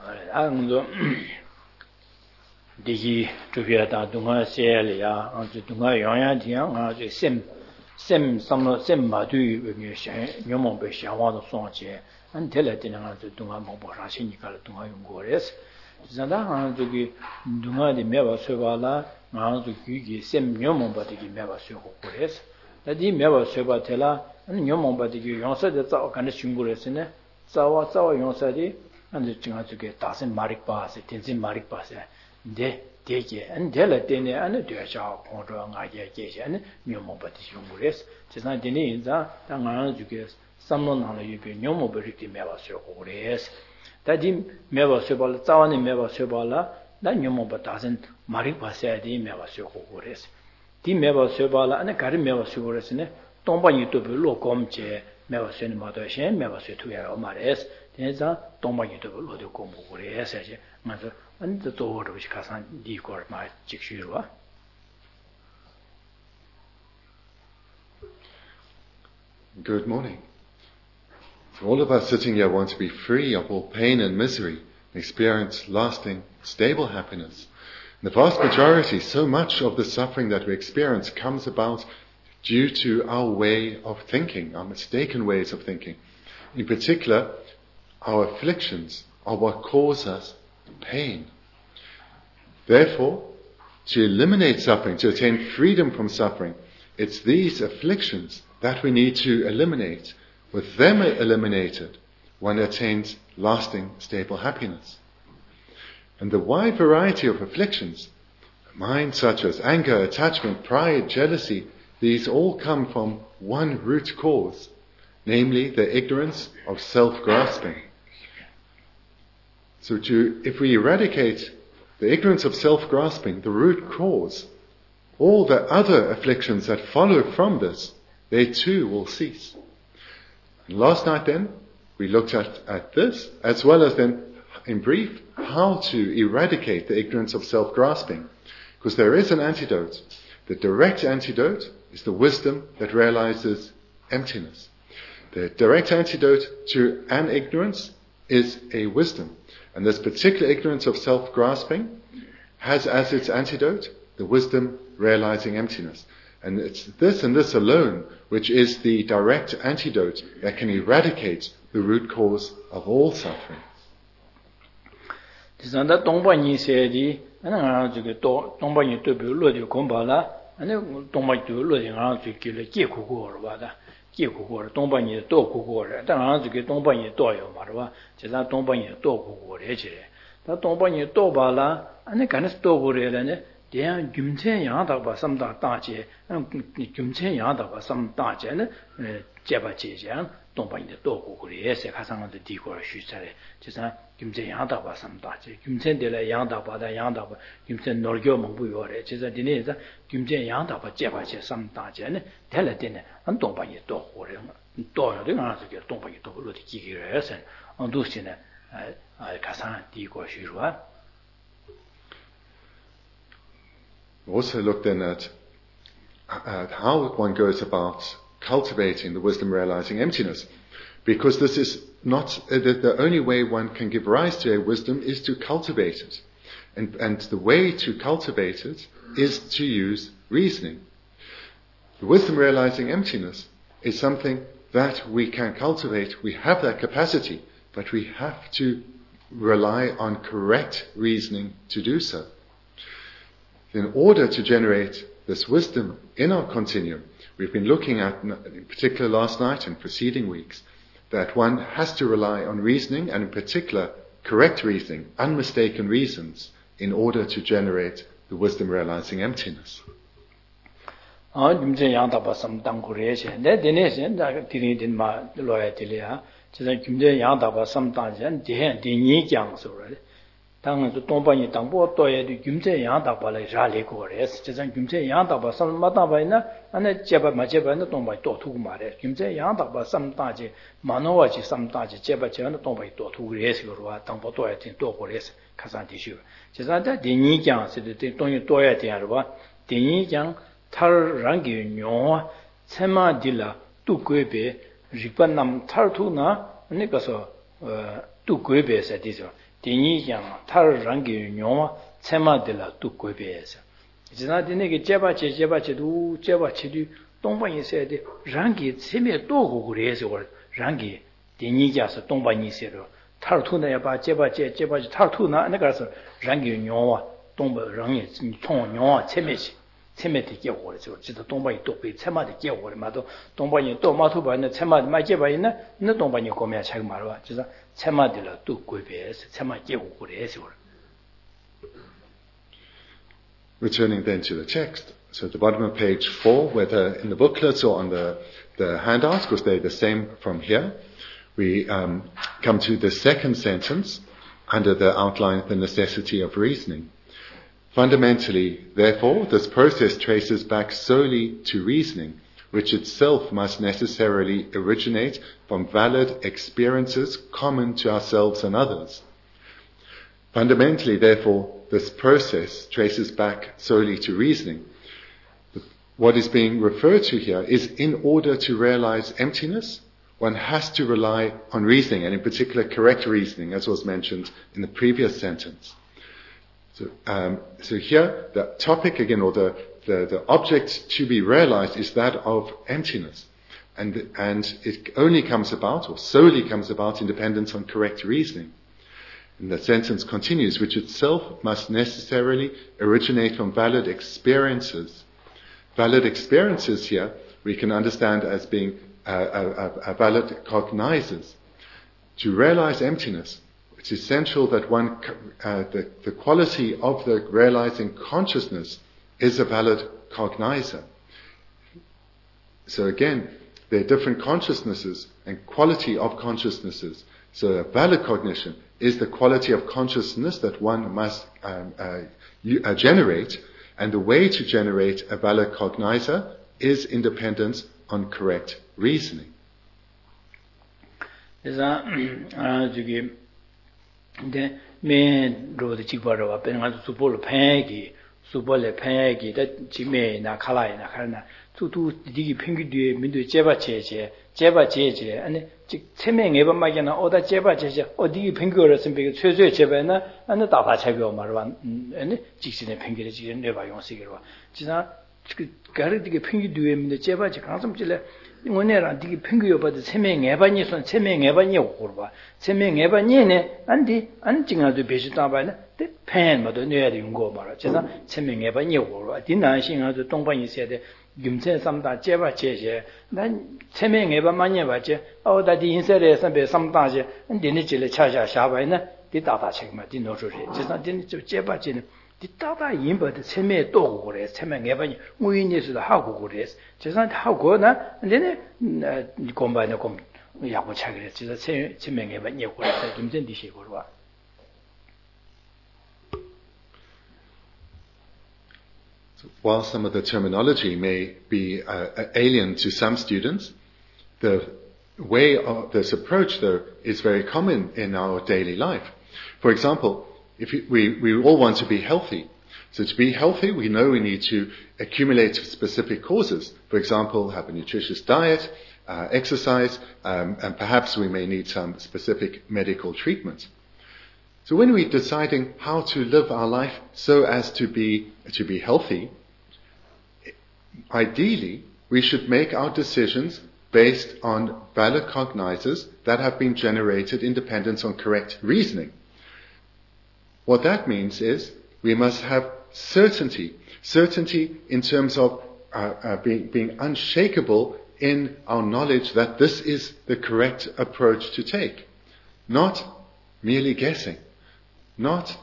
ando digi tuvia da dunga sele ya ando dunga yongya diang a sem samlo sem madu ngi shen nyomo be shawa do sonje an tele tinanga dunga mo bo ra shin nikal dunga yongores zanda ando gi dunga de meba sebala ando gi sem nyomo ba de meba sego kores dadi meba seba tela an nyomo ba de yongsa de za kan shungures Zawa yonsadi and the Chingazuke doesn't marik pass, Tenzin marik pass, de deke, and della dene and the Dusha, Condra, Naya, and Numobati Yungures, Tisna Deniza, Tangazuke, someone on the Yubi, Numoberiti Meva Sokores. That him Meva Subala, Zawani Meva Subala, that Numoba doesn't marik pass, the Meva Sokores. The Meva Subala and the Karim Meva Sokores, Tomba Yutubu, Locomche. Meva seni mato shen meva se tuya omares tenza tomba yido lo de kombu gore saje mato an de to ro shi kasan di kor ma jikshirwa. Good morning. All of us sitting here want to be free of all pain and misery, experience lasting, stable happiness. In the vast majority, so much of the suffering that we experience comes about due to our way of thinking, our mistaken ways of thinking. In particular, our afflictions are what cause us pain. Therefore, to eliminate suffering, to attain freedom from suffering, it's these afflictions that we need to eliminate. With them eliminated, one attains lasting, stable happiness. And the wide variety of afflictions, minds such as anger, attachment, pride, jealousy, these all come from one root cause, namely the ignorance of self-grasping. So if we eradicate the ignorance of self-grasping, the root cause, all the other afflictions that follow from this, they too will cease. And last night then, we looked at this, as well as then, in brief, how to eradicate the ignorance of self-grasping. Because there is an antidote. The direct antidote is the wisdom that realizes emptiness. The direct antidote to an ignorance is a wisdom. And this particular ignorance of self-grasping has as its antidote the wisdom realizing emptiness. And it's this and this alone which is the direct antidote that can eradicate the root cause of all suffering. 아니 동바이도 로딩아 지길에 끼고고로 봐다 끼고고로 동바니 또 고고로 당한 저게 동바니 또요 말아 제가 동바니 또 고고래 지래 다 동바니 또 봐라 아니 간스 또 고래라네 대한 김천 양다 봐 삼다 다제 김천 양다 봐 삼다제는 제바제장 동바니 또 고고래세 가상한테 디고를 쉬자래 제가 김천 양다 봐 삼다제 김천들에 양다 봐다 양다 봐 김천 놀교 먹부요래 제가 디네자 김천 양다 봐 제바제 삼다제는 될래되네 안 동바니 또 고래 또요 내가 저게 동바니 또 로디 기기래서 안 두시네 가상 디고 쉬루아. We also looked then at how one goes about cultivating the wisdom realizing emptiness, because this is not the only way one can give rise to a wisdom is to cultivate it, and the way to cultivate it is to use reasoning. The wisdom realizing emptiness is something that we can cultivate. We have that capacity, but we have to rely on correct reasoning to do so. In order to generate this wisdom in our continuum, we've been looking at, in particular last night and preceding weeks, that one has to rely on reasoning, and in particular correct reasoning, unmistaken reasons, in order to generate the wisdom realizing emptiness. 당은 동반이 당보 또에 김제 양다발에 잘리고레스 제가 김제 양다바 삼마다바이나 안에 제바 마제바는 동바이 또 두고 말해 김제 양다바 삼다지 만호와지 삼다지 제바 제는 동바이 또 두고레스로와 당보 또에 또 고레스 가산디슈 제가 대니장스데 동이 또에 대하러와 대니장 탈랑기 뇨 세마딜라 뚜괴베 리반남 탈투나 네가서 뚜괴베서 디죠 디니양 타르랑기 뇽와 체마들라 뚜고베서 지나디네게 제바체도 제바체디 동반이 있어야 돼 랑기 체메 또고 그래서 랑기 디니자서 동반이 있어요 타르투나야 바 제바체 타르투나 내가서 랑기 뇽와 동반 랑이 총 뇽와 체메시 체메티 개고르죠 지도 동반이 또베 체마디 개고르마도 동반이 또 마토바는 체마디 마제바이나 너 동반이 고메야 차가 말와 지도 체마디라 뚜고베서 체마 개고르에서 Returning then to the text, so at the bottom of page 4, whether in the booklets or on the handouts, because they're the same from here, we come to the second sentence under the outline of the necessity of reasoning. Fundamentally, therefore, this process traces back solely to reasoning, which itself must necessarily originate from valid experiences common to ourselves and others. Fundamentally, therefore, this process traces back solely to reasoning. What is being referred to here is in order to realize emptiness, one has to rely on reasoning, and in particular correct reasoning, as was mentioned in the previous sentence. So here, the topic again, or the object to be realized is that of emptiness. And it only comes about, or solely comes about, in dependence on correct reasoning. And the sentence continues, which itself must necessarily originate from valid experiences. Valid experiences here we can understand as being a valid cognizers. To realize emptiness, it's essential that the quality of the realizing consciousness is a valid cognizer. So again, there are different consciousnesses and quality of consciousnesses. So a valid cognition is the quality of consciousness that one must generate, and the way to generate a valid cognizer is independence on correct reasoning. tutu digi pingi duye mindu jeba cheche ane cheme ngeba magena oda jeba cheche odigi pingi orasin bege chözö jeba na ane data chagyo marwa ane jiksine pingi de neba yongsigirwa jina gari digi pingi duye mindu jeba che kansam chile ngone digi pingi yobade cheme ngeba ni son cheme ngeba ni okurwa cheme ngeba ni ne andi an jinga do beji taba na de pen ma do ne de yonggo marwa jina cheme ngeba ni okurwa dinnan singa do dongban yise 김체 삼다 제바 제제 난 체명해봐 많이 봐지 어다디 인세에 선배 삼다지 근데는 질에 차샤 샤바이나 디다다 책마 디노주리 지상 디는 좀 제바지는 디다다 인버드 체명에 또 그래 체명해봐니 무인에서도 하고 그래 지상 하고나 근데는 공부하는 공 야구 차그래 지상 체명해봐 니 그래 김전 디시고 와 While some of the terminology may be alien to some students, the way of this approach, though, is very common in our daily life. For example, we all want to be healthy. So to be healthy, we know we need to accumulate specific causes. For example, have a nutritious diet, exercise, and perhaps we may need some specific medical treatment. So when we're deciding how to live our life so as to be healthy, ideally we should make our decisions based on valid cognizers that have been generated in dependence on correct reasoning. What that means is we must have certainty in terms of being unshakable in our knowledge that this is the correct approach to take, not merely guessing. Not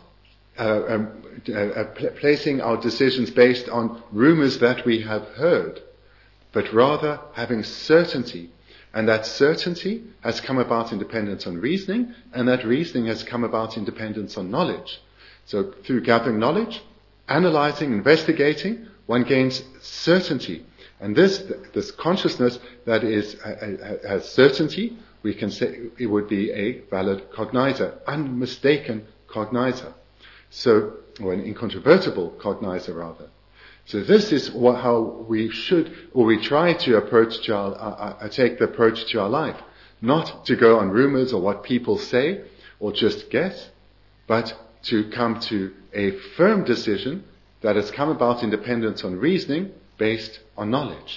placing our decisions based on rumors that we have heard, but rather having certainty. And that certainty has come about in dependence on reasoning, and that reasoning has come about in dependence on knowledge. So through gathering knowledge, analyzing, investigating, one gains certainty. And this consciousness that has certainty, we can say it would be a valid cognizer, unmistaken cognizer. So, or an incontrovertible cognizer rather. So this is how we should, or we try to approach take the approach to our life. Not to go on rumors or what people say, or just guess, but to come to a firm decision that has come about in dependence on reasoning based on knowledge.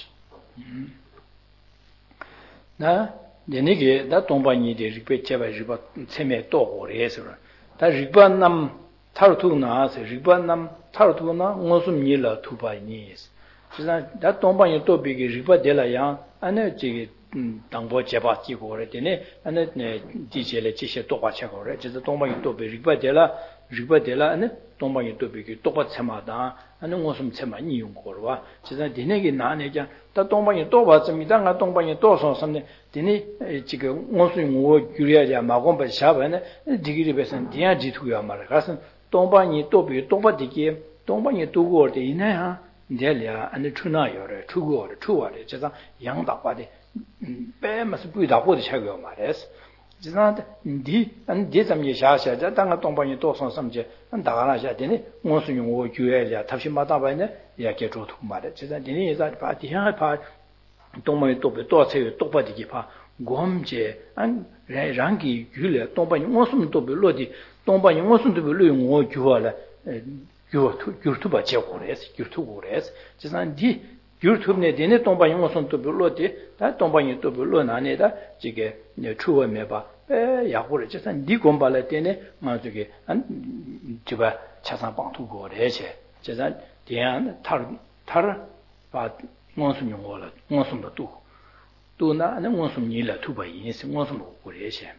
나 내게 다 동반이데 리페 제바 리바 체메 또 오래서 다 리반남 타르투나서 리반남 타르투나 무슨 일라 투바이니스 진짜 다 동반이 또 비게 리바 데라야 안에 지게 당보 제바 지고 그랬더니 안에 디젤에 지시 또 받쳐고 그래 진짜 동반이 또 리바 데라 안에 동방이 또 비기 똑같이 참아다 하는 것은 참만 이용 거와 진짜 디네게 나네자 다 동방이 또 봤습니다. 나 동방이 또 선선데 디네 지금 무슨 뭐 규리하자 마곤바 샤바네 디기리 베선 디야 지투야 말 가서 동방이 또 비기 똑같이 동방이 두고 올때 이내야 내려 안에 추나요래 추고래 추와래 진짜 양다바데 빼면서 부이다고도 차고요 말했어. 지난데 디 잠이 샤샤자 당가 동방이 또 선섬제 다가나샤 되니 무슨 용어 교회야 답시 마다바네 이야기 줘도 말해 지난 되니 이자 바디야 파 동방이 또 세요 또 바디기 파 곰제 안 랑기 규래 동방이 무슨 또 별로디 동방이 무슨 또 별로 용어 교화라 교투바 제고레스 교투고레스 지난 디 유튜브에 되네 동방이 무슨 또 별로디 다 동방이 또 별로 나네다 지게 추워매 봐 야고를 just 니 공발할 때네 맞게 안 지바 차상 방투고 그래제 제가 대한 타르 바 무슨 용어라 무슨 또나 아니 무슨 일라 투바 인스 무슨 그래제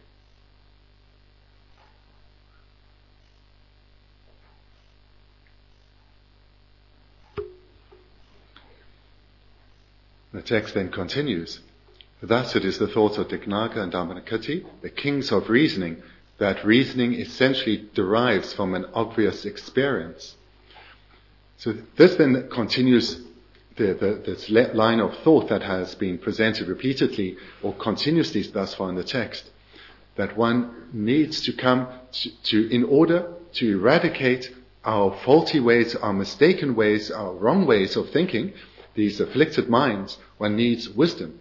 The text then continues. Thus it is the thoughts of Dignaga and Dhammakati, the kings of reasoning, that reasoning essentially derives from an obvious experience. So this then continues this line of thought that has been presented repeatedly or continuously thus far in the text, that one needs to come to in order to eradicate our faulty ways, our mistaken ways, our wrong ways of thinking, these afflicted minds, one needs wisdom.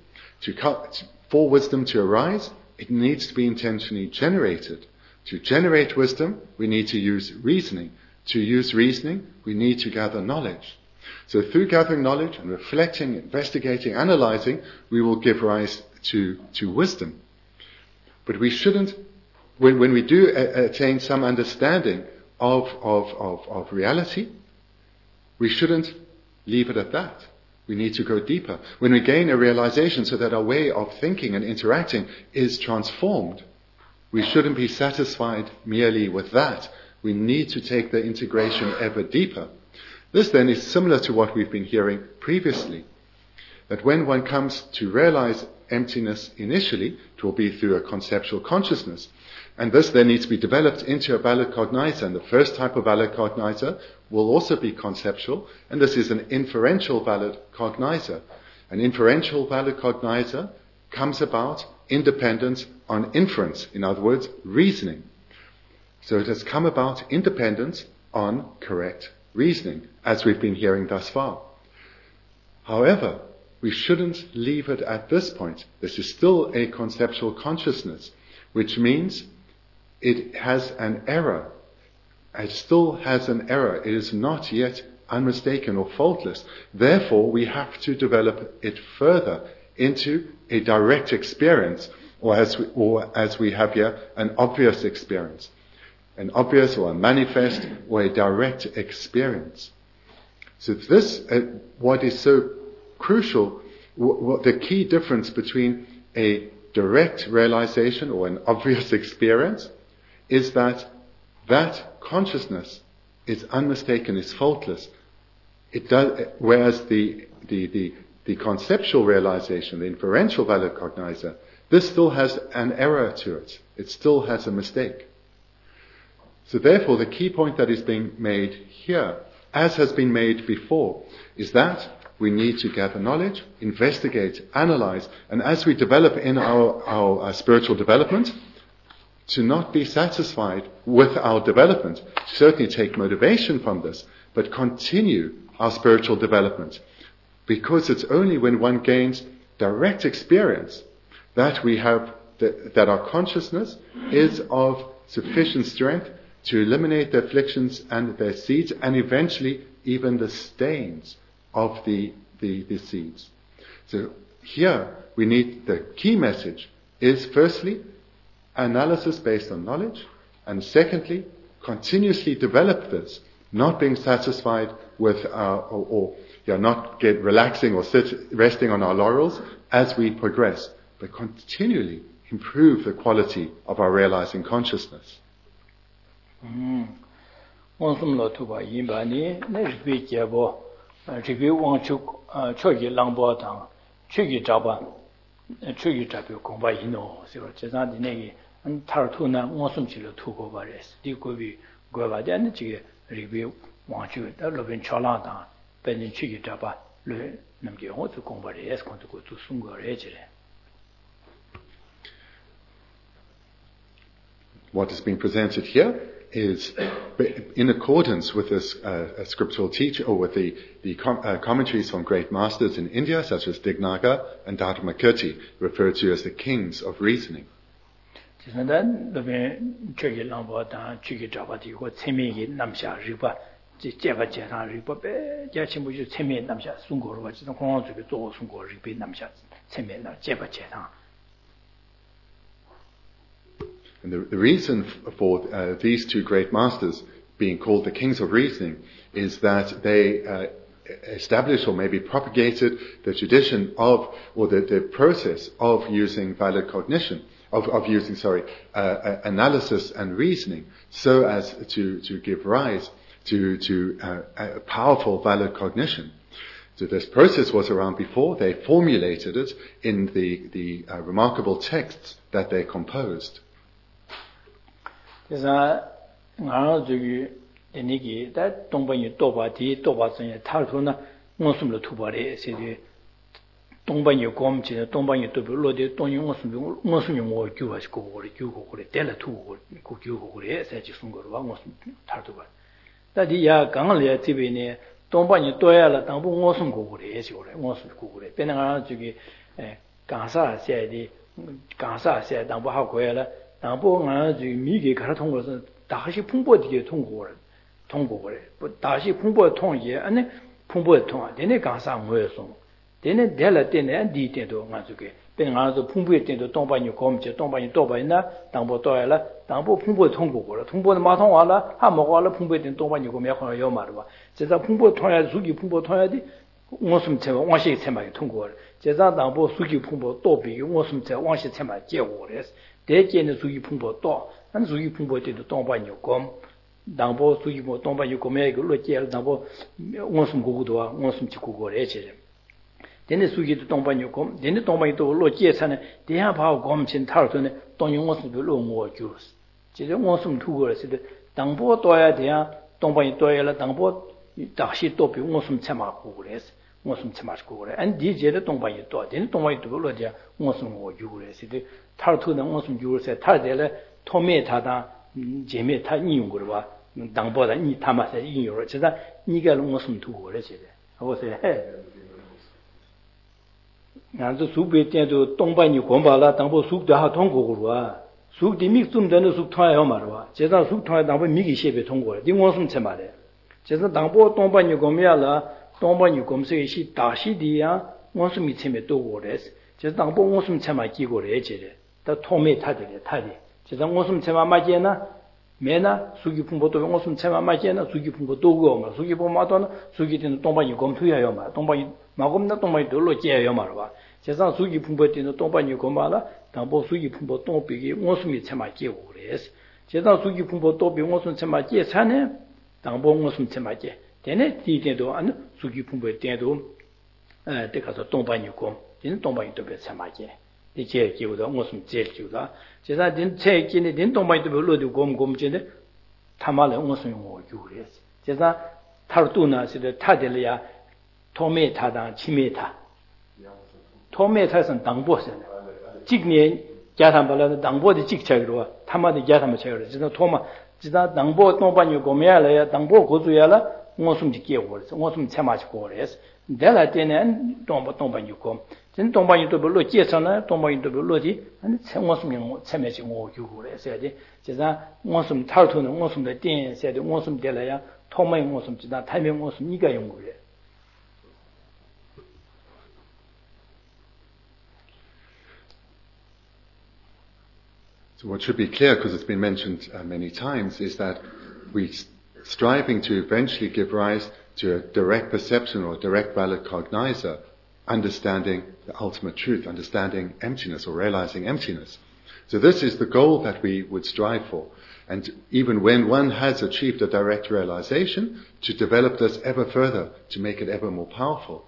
For wisdom to arise, it needs to be intentionally generated. To generate wisdom, we need to use reasoning. To use reasoning, we need to gather knowledge. So through gathering knowledge and reflecting, investigating, analyzing, we will give rise to wisdom. But we shouldn't, when we do attain some understanding of reality, we shouldn't leave it at that. We need to go deeper. When we gain a realization so that our way of thinking and interacting is transformed, we shouldn't be satisfied merely with that. We need to take the integration ever deeper. This then is similar to what we've been hearing previously. That when one comes to realize emptiness initially, it will be through a conceptual consciousness. And this then needs to be developed into a valid cognizer. And the first type of valid cognizer will also be conceptual. And this is an inferential valid cognizer. An inferential valid cognizer comes about independent on inference. In other words, reasoning. So it has come about independent on correct reasoning, as we've been hearing thus far. However, we shouldn't leave it at this point. This is still a conceptual consciousness, which means it has an error. It still has an error. It is not yet unmistaken or faultless. Therefore, we have to develop it further into a direct experience, or as we have here, an obvious experience. An obvious or a manifest or a direct experience. So this, what is so crucial, what the key difference between a direct realization or an obvious experience is that consciousness is unmistaken, is faultless. It does, whereas the conceptual realization, the inferential valid cognizer, this still has an error to it. It still has a mistake. So therefore, the key point that is being made here, as has been made before, is that we need to gather knowledge, investigate, analyze, and as we develop in our spiritual development, to not be satisfied with our development, certainly take motivation from this, but continue our spiritual development. Because it's only when one gains direct experience that we have, that our consciousness is of sufficient strength to eliminate the afflictions and their seeds, and eventually even the stains of the seeds. So here we need, the key message is firstly, analysis based on knowledge, and secondly, continuously develop this, not being satisfied with not relaxing or resting on our laurels as we progress, but continually improve the quality of our realizing consciousness. What is being presented here is in accordance with this scriptural teaching, or with the commentaries from great masters in India, such as Dignaga and Dharmakirti, referred to as the kings of reasoning. And the reason for these two great masters being called the kings of reasoning is that they established, or maybe propagated, the tradition of, or the process of using valid cognition, of using analysis and reasoning, so as to give rise to a powerful valid cognition. So this process was around before. They formulated it in the remarkable texts that they composed. 당보 가 미게 가르통 것은 다시 풍부하게 통고래 다시 풍부한 통이에 아니 풍부한 통 되네 강사 뭐였어 되네 될라 되네 디때도 가지고 배가서 풍부의 때도 동반이 검제 동반이 또바이나 당보 또야라 당보 풍부의 통고래 통보는 마통 와라 하 먹어라 풍부의 때 동반이 검에 하여 말아 제가 풍부 통야 수기 풍부 통야디 원심체 원시 체마이 통고래 제가 당보 수기 풍부 또 비교 원심체 원시 체마 제고래 대개는 수기 풍부 또 한 수기 풍부 때도 동반이 검 당보 수기 뭐 동반이 검에 그로 제일 당보 원심 고고도와 원심 지고고래 제 되네 수기도 동반이 검 되네 동반이 또 로제산에 대한 바고 검진 탈도네 동용 원심도 로모 주스 제가 원심 두고래서 당보 또야 대한 동반이 또야라 당보 다시 또 비 원심 참아고 그래서 원심 참아고 그래 안 디제도 동반이 또 되네 동반이 또 로제 원심 고 주고래서 탈토는 원심 주고서 탈데래 토메 타다 제메 타 이용 거를 봐 당보다 이 타마서 이용을 제가 니가 원심 두고 그래서 보세요 나도 수배 때도 동반이 권발라 당보 숙도 하 통고로 와 숙디 믹좀 되는 숙 통하여 말아 제가 숙 통하여 당보 미기 셰베 통고래 니 원심 체 말해 제가 당보 동반이 권이야라 동반이 검색이 다시디야 원심이 체메 도고래스 제가 당보 원심 체마 기고래 제래 다 토메 타들이 타리 제가 원심 체마 맞이나 매나 수기 풍보도 원심 체마 맞이나 수기 풍보 도고 말 수기 보마도는 수기 되는 동반이 검투야요 말 동반이 마검나 동반이 돌로 제요 말아 제가 수기 풍보 때는 동반이 검마라 당보 수기 풍보 동비기 원심이 체마 기고 그래서 제가 수기 풍보 도비 원심 체마 제 산에 당보 원심 체마 제 되네 뒤에도 안 수기 풍보 때도 때가서 동반이 검 되는 동반이 도비 체마 제 이제 기고도 무슨 제일 기고다 제가 된 책기는 된 동반도 별로도 곰곰진데 타말에 무슨 뭐 유래스 제가 타르투나스데 타델이야 토메타다 치메타 토메타선 당보선 직년 자산발라도 당보의 직책으로 타마의 자산을 책으로 제가 토마 제가 당보 동반이 고매야라 당보 고주야라 무슨 지게고 그래서 무슨 체마치고 그래서 내가 때는 동반이 고 전 동방인도 별로 제잖아 동방인도 별로지 아니 생원숨이 참여지 뭐 교고래 해야지 제가 원숨 탈토는 원숨의电写的 원숨 될래야 통만 원숨 지다 타면 원숨 이가 연구래 So what should be clear, because it's been mentioned many times, is that we're striving to eventually give rise to a direct perception or direct valid cognizer, understanding the ultimate truth, understanding emptiness or realizing emptiness. So this is the goal that we would strive for. And even when one has achieved a direct realization, to develop this ever further, to make it ever more powerful.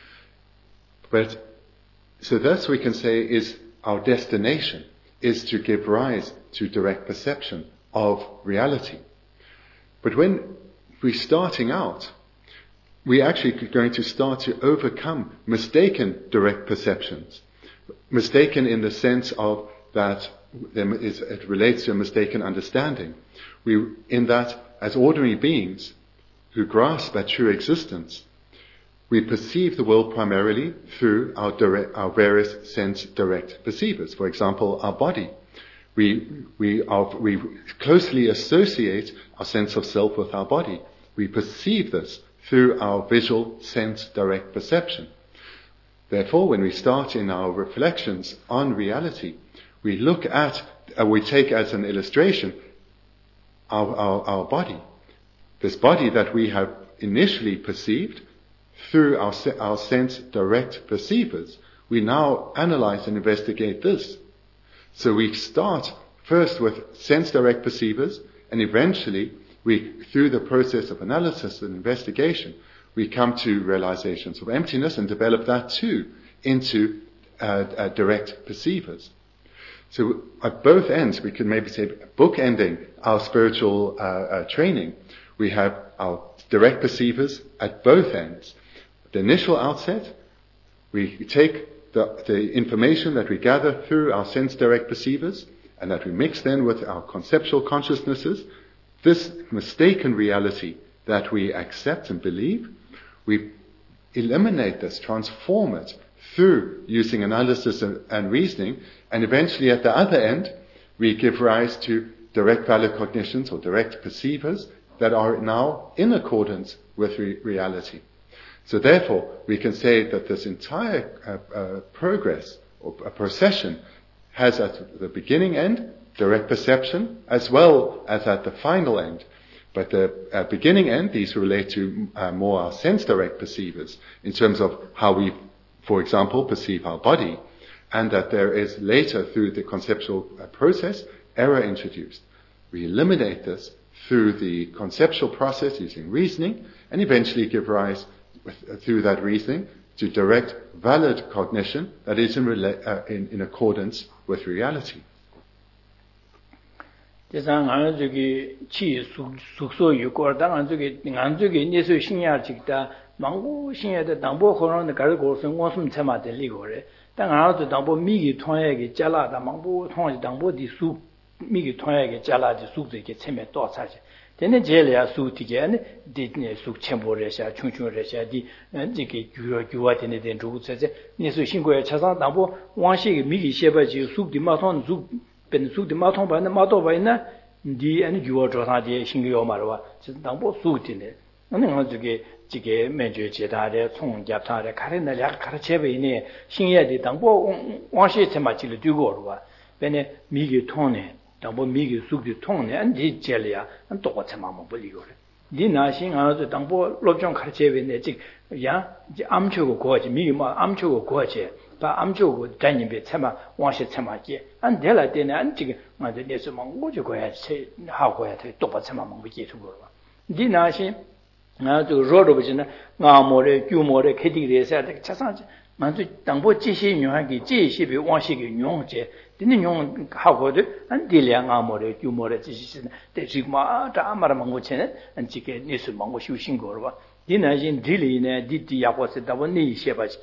But, so this we can say is our destination, is to give rise to direct perception of reality. But when we're starting out, we're actually going to start to overcome mistaken direct perceptions. Mistaken in the sense of that it relates to a mistaken understanding. In that, as ordinary beings who grasp that true existence, we perceive the world primarily through our various sense direct perceivers. For example, our body. We closely associate our sense of self with our body. We perceive this through our visual sense direct perception. Therefore, when we start in our reflections on reality, we look at, we take as an illustration our body. This body that we have initially perceived through our sense direct perceivers. We now analyze and investigate this. So we start first with sense direct perceivers, and eventually through the process of analysis and investigation, we come to realizations of emptiness and develop that too into direct perceivers. So at both ends, we can maybe say bookending our spiritual training. We have our direct perceivers at both ends. The initial outset, we take the information that we gather through our sense direct perceivers and that we mix then with our conceptual consciousnesses. This mistaken reality that we accept and believe, we eliminate this, transform it through using analysis and reasoning, and eventually at the other end, we give rise to direct valid cognitions or direct perceivers that are now in accordance with reality. So therefore, we can say that this entire progress or a procession has at the beginning end direct perception as well as at the final end. But the beginning end, these relate to more our sense direct perceivers in terms of how we, for example, perceive our body, and that there is later through the conceptual process error introduced. We eliminate this through the conceptual process using reasoning and eventually give rise through that reasoning to direct valid cognition that is in accordance with reality. 대상 안 저기 치 숙소 유고 당한 저기 예수 신야 직다 망고 신야의 당보 코로나 가르고 생원숨 참아들 리고래 당아도 당보 미기 통하게 잘라다 망보 통하게 당보디 수 미기 통하게 잘라지 숙들게 참에 또 차지 되는 제일이야 수티게 아니 디네 숙 첨보래샤 충충래샤 디 이게 규와 되는 된 주체제 예수 신고에 차상 당보 왕식이 미기 셰바지 숙디 마통 숙 bensuti matong ba na mato ba na di ani juwa zhuo sa de xin ge yo ma wa ji dang bo su ti ne na nga zhe ge ji ge men jue jie da de cong jia ta de ka re na ya ka che bei ne xin ye de dang bo wang xie che ma ji le du go wa be ne mi ge tong ne dang bo mi ge su de tong ne an di jie le ya an do ko che ma mo bu li go le di na xin a zhe dang bo lo zhong ka che bei ne ji ya ji am chu go go ji mi ma am chu go go ji 다 암초고 단님배 참아 왕시 참아게 안 될라 때는 안 지금 맞아 내서 뭐죠 거야 하고야 돼 똑바 참아 먹고 계속 그러고 니나시 나도 로로버지나 나모래 규모래 캐디리에서 차상지 만주 당보 지시 용하기 지시비 왕시기 용제 되는 용 하고도 안 될량 아모래 규모래 지시는 대지마 다 아마라 먹고 chen 안 지게 내서 먹고 쉬우신 거로 봐 니나신 딜리네 디디야고서 다원니 셰바지게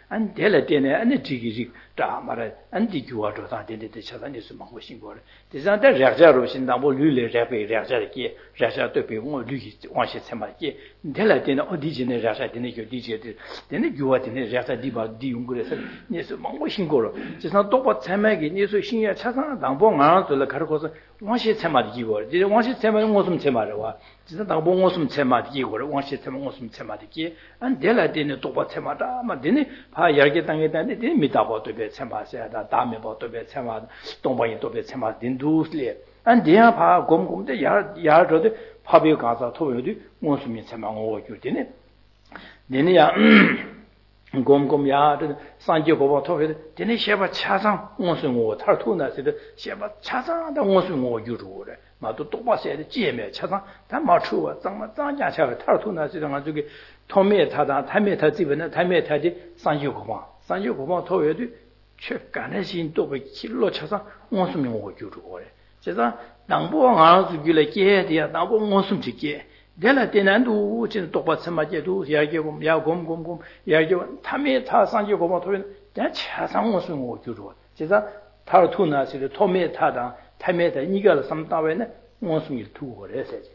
안 델레데네 안 지기지 다 말아 안 디규와도 다 데데 차단이 수망고 신고를 대산데 략자로 신당보 류레 랩에 략자게 략자 또 배운 류기 왕시 참마게 델레데네 어디지네 략자데네 교디지데 데네 규와데네 략자 디바 디용그레서 니스 망고 신고로 대산 똑바 참마게 니스 신야 차상 당보 안을 가르고서 왕시 참마디 기고 이제 왕시 참마 무슨 참마와 진짜 당보 무슨 참마디 기고 왕시 참마 무슨 참마디 안 델레데네 똑바 참마다 마 데네 파 야게 땅에 데네 미다보도 배 참마세다 다음에 보도 배 참마 동방이 또 배 참마 딘두스리 안 대야 파 곰곰데 야저도 파비 가서 토요도 무슨 참마 오고 되네 내내야 곰곰야 산지 고바 토요도 되네 셰바 차상 무슨 오 탈토나세도 셰바 차상다 무슨 오 유루래 마도 똑바세의 지에메 차상 다 맞추어 장마 장자차 탈토나세도 가지고 토메 타다 타메 타지변은 타메 타지 산지 고바 토요도 최간의 또베 길로 쳐서 무슨 오고 유루래 제가 당보왕 알아서 길에 깨야 당보 무슨 지게 내가 때난도 진짜 똑같이 맞게도 이야기고 야곰곰곰 이야기고 탐에 타 산지 고마 토는 다 차상 무슨 오고 유루 제가 타르투나시를 토메 타다 탐에다 이걸 삼다외네 무슨 일 두고 그래서지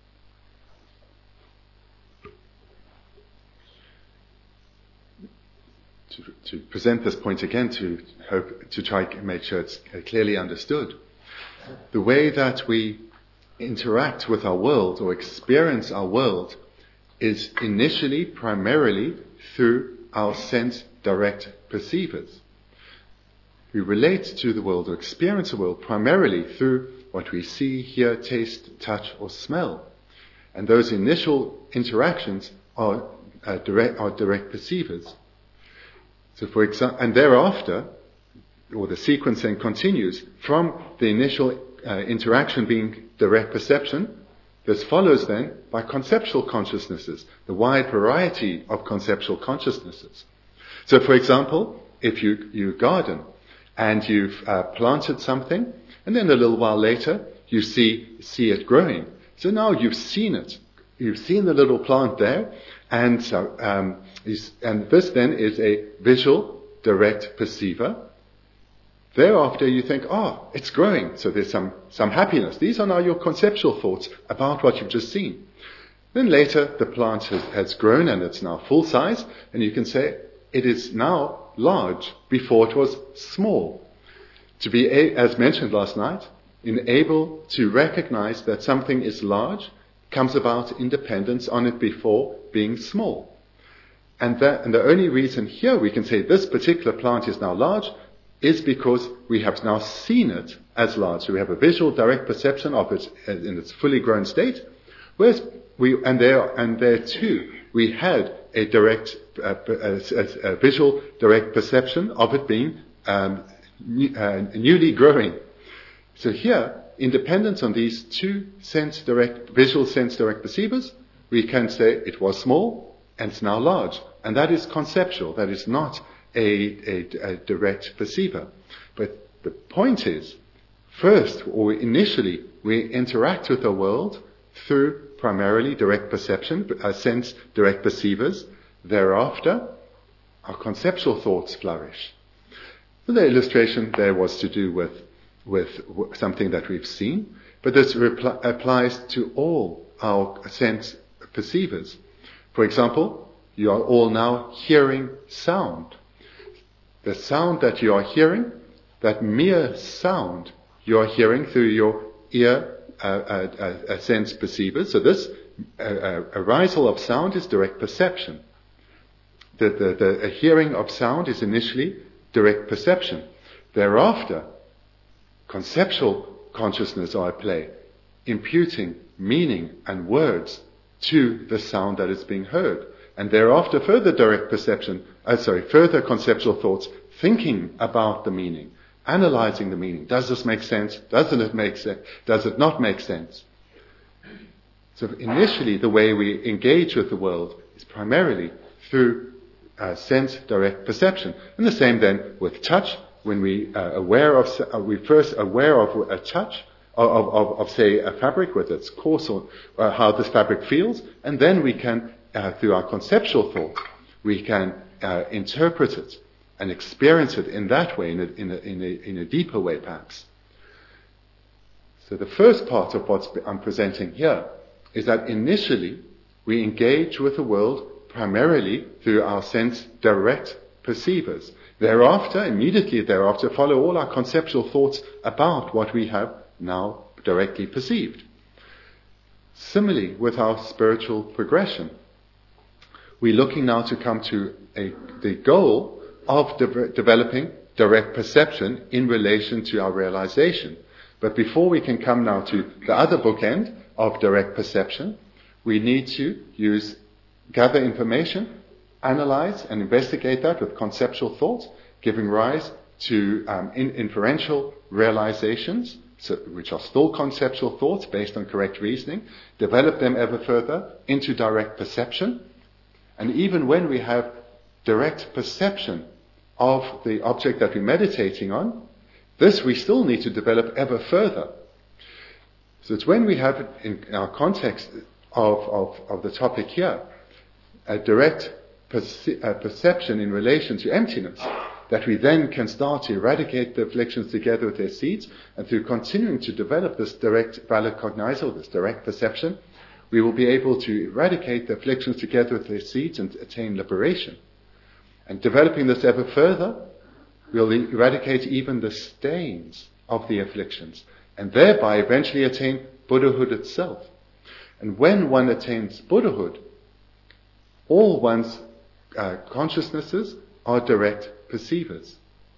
To present this point again, to try to make sure it's clearly understood, the way that we interact with our world or experience our world is initially primarily through our sense direct perceivers. We relate to the world or experience the world primarily through what we see, hear, taste, touch, or smell. And those initial interactions are direct perceivers. So for example, and thereafter, or the sequence then continues from the initial interaction being direct perception. This follows then by conceptual consciousnesses, the wide variety of conceptual consciousnesses. So for example, if you garden and you've planted something, and then a little while later you see it growing. So now you've seen it. You've seen the little plant there, and so and this then is a visual direct perceiver. Thereafter you think, it's growing, so there's some happiness. These are now your conceptual thoughts about what you've just seen. Then later the plant has grown and it's now full size, and you can say it is now large before it was small. To be, as mentioned last night, able to recognize that something is large comes about independence on it before being small. And the only reason here we can say this particular plant is now large is because we have now seen it as large. So we have a visual direct perception of it in its fully grown state. Whereas there too, we had a direct, a visual direct perception of it being newly growing. So here, independent on these two visual sense direct perceivers, we can say it was small and it's now large. And that is conceptual. That is not a direct perceiver. But the point is, first, or initially, we interact with the world through primarily direct perception, sense direct perceivers. Thereafter, our conceptual thoughts flourish. So the illustration there was to do with something that we've seen, but this applies to all our sense perceivers. For example, you are all now hearing sound. The sound that you are hearing, that mere sound you are hearing through your ear sense perceivers. So this arisal of sound is direct perception. The hearing of sound is initially direct perception. Thereafter, conceptual consciousness are at play, imputing meaning and words to the sound that is being heard. And thereafter, further direct perception, further conceptual thoughts, thinking about the meaning, analyzing the meaning. Does this make sense? Doesn't it make sense? Does it not make sense? So initially, the way we engage with the world is primarily through sense direct perception. And the same then with touch. When we first aware of a touch of say a fabric with its coarse or how this fabric feels, and then we can through our conceptual thought we can interpret it and experience it in that way, in a deeper way perhaps. So the first part of what I'm presenting here is that initially we engage with the world primarily through our sense direct perceivers. Thereafter, immediately thereafter, follow all our conceptual thoughts about what we have now directly perceived. Similarly, with our spiritual progression, we're looking now to come to the goal of developing direct perception in relation to our realization. But before we can come now to the other bookend of direct perception, we need to gather information, analyze and investigate that with conceptual thought, giving rise to inferential realizations, which are still conceptual thoughts based on correct reasoning, develop them ever further into direct perception. And even when we have direct perception of the object that we're meditating on, this we still need to develop ever further. So it's when we have, in our context of the topic here, a direct perception in relation to emptiness, that we then can start to eradicate the afflictions together with their seeds, and through continuing to develop this direct valid cognizal, this direct perception, we will be able to eradicate the afflictions together with their seeds and attain liberation. And developing this ever further, we'll eradicate even the stains of the afflictions, and thereby eventually attain Buddhahood itself. And when one attains Buddhahood, all one's consciousnesses are direct perceivers.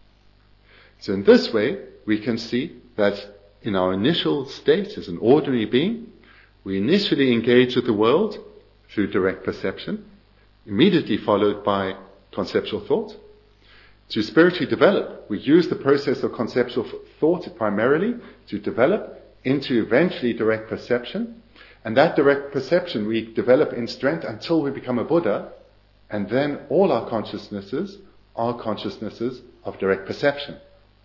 So in this way, we can see that in our initial state as an ordinary being, we initially engage with the world through direct perception, immediately followed by conceptual thought. To spiritually develop, we use the process of conceptual thought primarily to develop into eventually direct perception. And that direct perception we develop in strength until we become a Buddha, and then all our consciousnesses are consciousnesses of direct perception.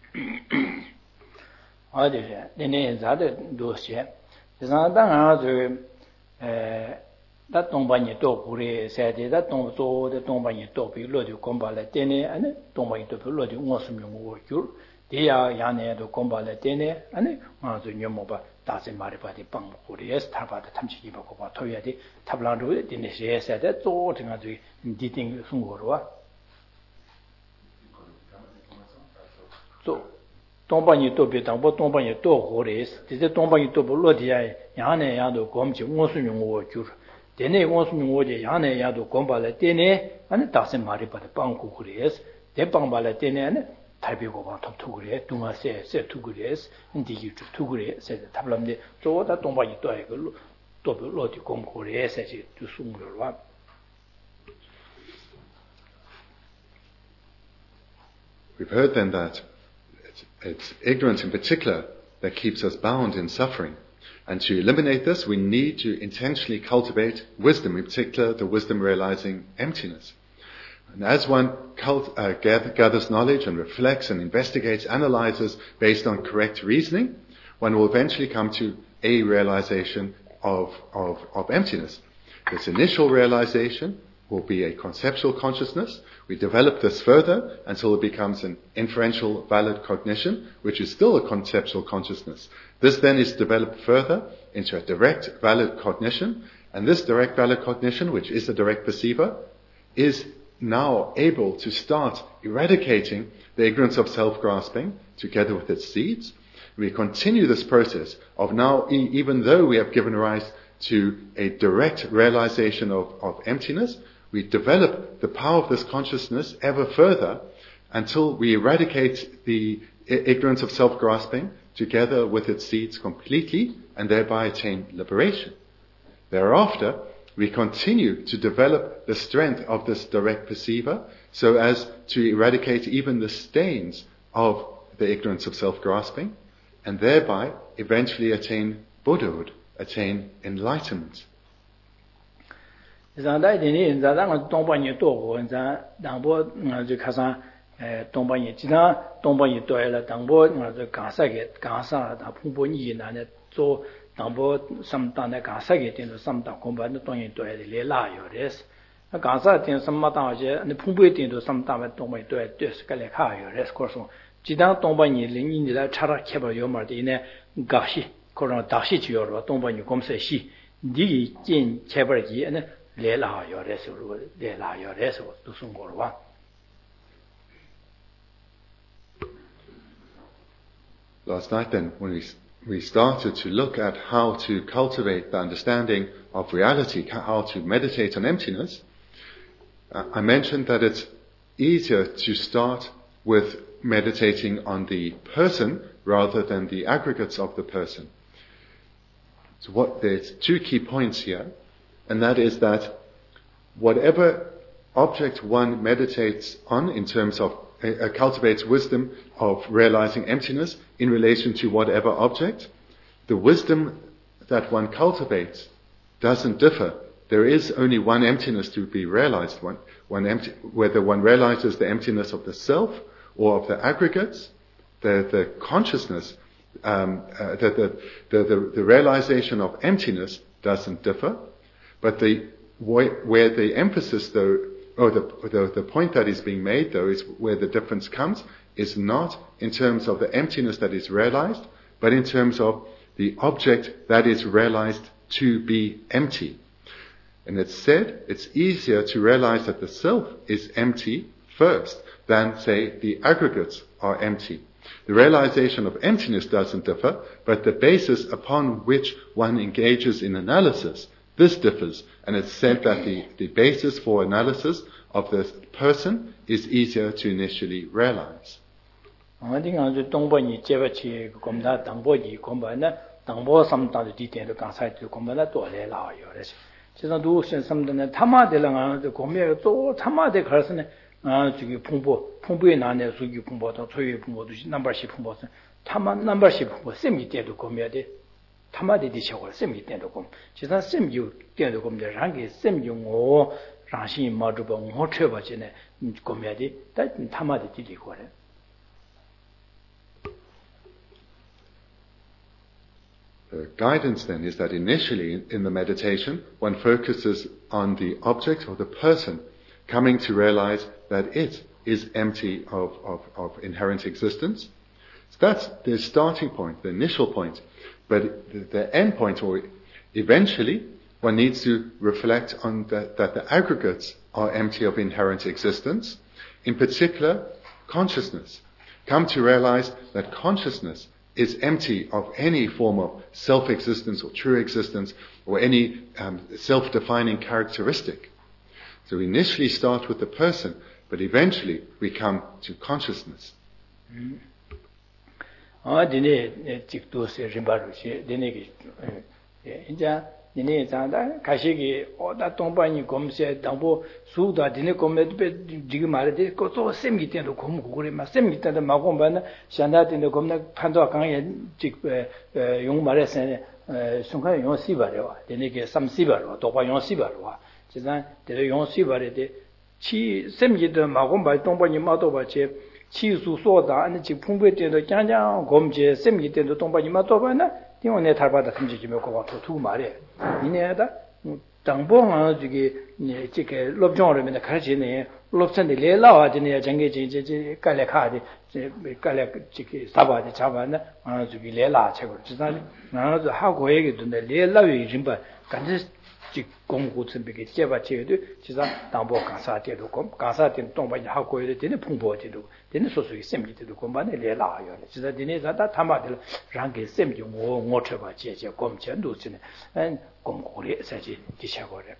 Dat tongbanyi to puri sete dat tong so de tongbanyi to pi lo de kombale tene ane tongbanyi to pi lo de ngosum ngo kyur de ya yane do kombale tene ane ma zo nyomo ba da se mari ba de pang puri es ta ba de tamchi ji ba ko ba to ya de tablang ro de ne se se de zo de nga zo di ting sung go ro so tongbanyi to pi tang bo tongbanyi to go re de tongbanyi to bo lo de ya yane ya do komchi ngosum ngo kyur Tene wonsum woje yane yado gombala tene ane dasen mari bade bangku kures de bangbala tene ane tabi go ba top tugure dunga se tugures ndigi tugure se tablamde so da tomba yi to ego to lo di gom kure se ji tu sumurwa We've heard then that it's ignorance in particular that keeps us bound in suffering. And to eliminate this, we need to intentionally cultivate wisdom, in particular the wisdom realizing emptiness. And as one gathers knowledge and reflects and investigates, analyzes based on correct reasoning, one will eventually come to a realization of emptiness. This initial realization will be a conceptual consciousness. We develop this further until it becomes an inferential valid cognition, which is still a conceptual consciousness. This then is developed further into a direct valid cognition, and this direct valid cognition, which is a direct perceiver, is now able to start eradicating the ignorance of self-grasping together with its seeds. We continue this process of now, even though we have given rise to a direct realization of emptiness, we develop the power of this consciousness ever further until we eradicate the ignorance of self-grasping together with its seeds completely and thereby attain liberation. Thereafter, we continue to develop the strength of this direct perceiver so as to eradicate even the stains of the ignorance of self-grasping and thereby eventually attain Buddhahood, attain enlightenment. Zandai dini zadang tongbanyi to go zan dangbo zu khasan tongbanyi jina tongbanyi to la dangbo zu gasa ge gasa da phungbo ni na ne zo dangbo sam ta ne gasa ge den sam ta komba ne tongyi to le la yo res Gansa tin samata je ne phumbe tin do samta me tong mai tue tue skale kha yo res korso jidang tong ba ni ling ni la chara kheba yo mar de ne gashi koron dashi ji yo ro tong ba ni gomse shi di jin cheber ji ne le la yo res ro le la yo res do sung go wa. Last night then, when we started to look at how to cultivate the understanding of reality, how to meditate on emptiness, I mentioned that it's easier to start with meditating on the person rather than the aggregates of the person. So there's two key points here, and that is that whatever object one meditates on in terms of cultivates wisdom of realizing emptiness in relation to whatever object, the wisdom that one cultivates doesn't differ. There is only one emptiness to be realized, whether one realizes the emptiness of the self or of the aggregates, the consciousness, the realization of emptiness doesn't differ, but where the emphasis though, or the point that is being made though, is where the difference comes, is not in terms of the emptiness that is realized, but in terms of the object that is realized to be empty. And it's said it's easier to realize that the self is empty first than, say, the aggregates are empty. The realization of emptiness doesn't differ, but the basis upon which one engages in analysis, this differs. And it's said that the basis for analysis of the person is easier to initially realize. The guidance then is that initially in the meditation one focuses on the object or the person, coming to realize that it is empty of inherent existence. So that's the starting point, the initial point. But the end point, or eventually, one needs to reflect on that the aggregates are empty of inherent existence. In particular, consciousness. Come to realize that consciousness is empty of any form of self-existence or true existence or any self-defining characteristic. So we initially start with the person, but eventually we come to consciousness. Kashigi oda tombani komse dambo suda dine komne digmare de ko so semgiten do kom gure ma semgiten da magombana shanda dine komne pando kangye 직 용말에 sen 순간 용 시바래와 데네게 삼시바로 도바 용 시바로와 지난 데레 용 시바레데 치 sem기도 마곰바 동바니 마도바체 치수 소다 아니 직 풍부에도 짱짱 검제 sem기도 동바니 마도바나 띵원에 달바다 심지지며 고바 두 말에 이내다 당봉아 저기 이제 롭종으로면 가르치네 롭선데 레라와지네 정게지 깔레카디 깔레 저기 사바디 잡아나 저기 레라 책을 지난 나도 하고 얘기도데 레라위 림바 간지 공부 준비게 제바체도 지사 당보 강사때도 공 강사때 동바이 하고 해야 되는 풍부어지도 되는 소소히 셈기도 공반에 레라요 지사 디네 자다 타마들 랑게 셈용 오쳐바 제제 공전도 지네 공고리 사지 기샤고래.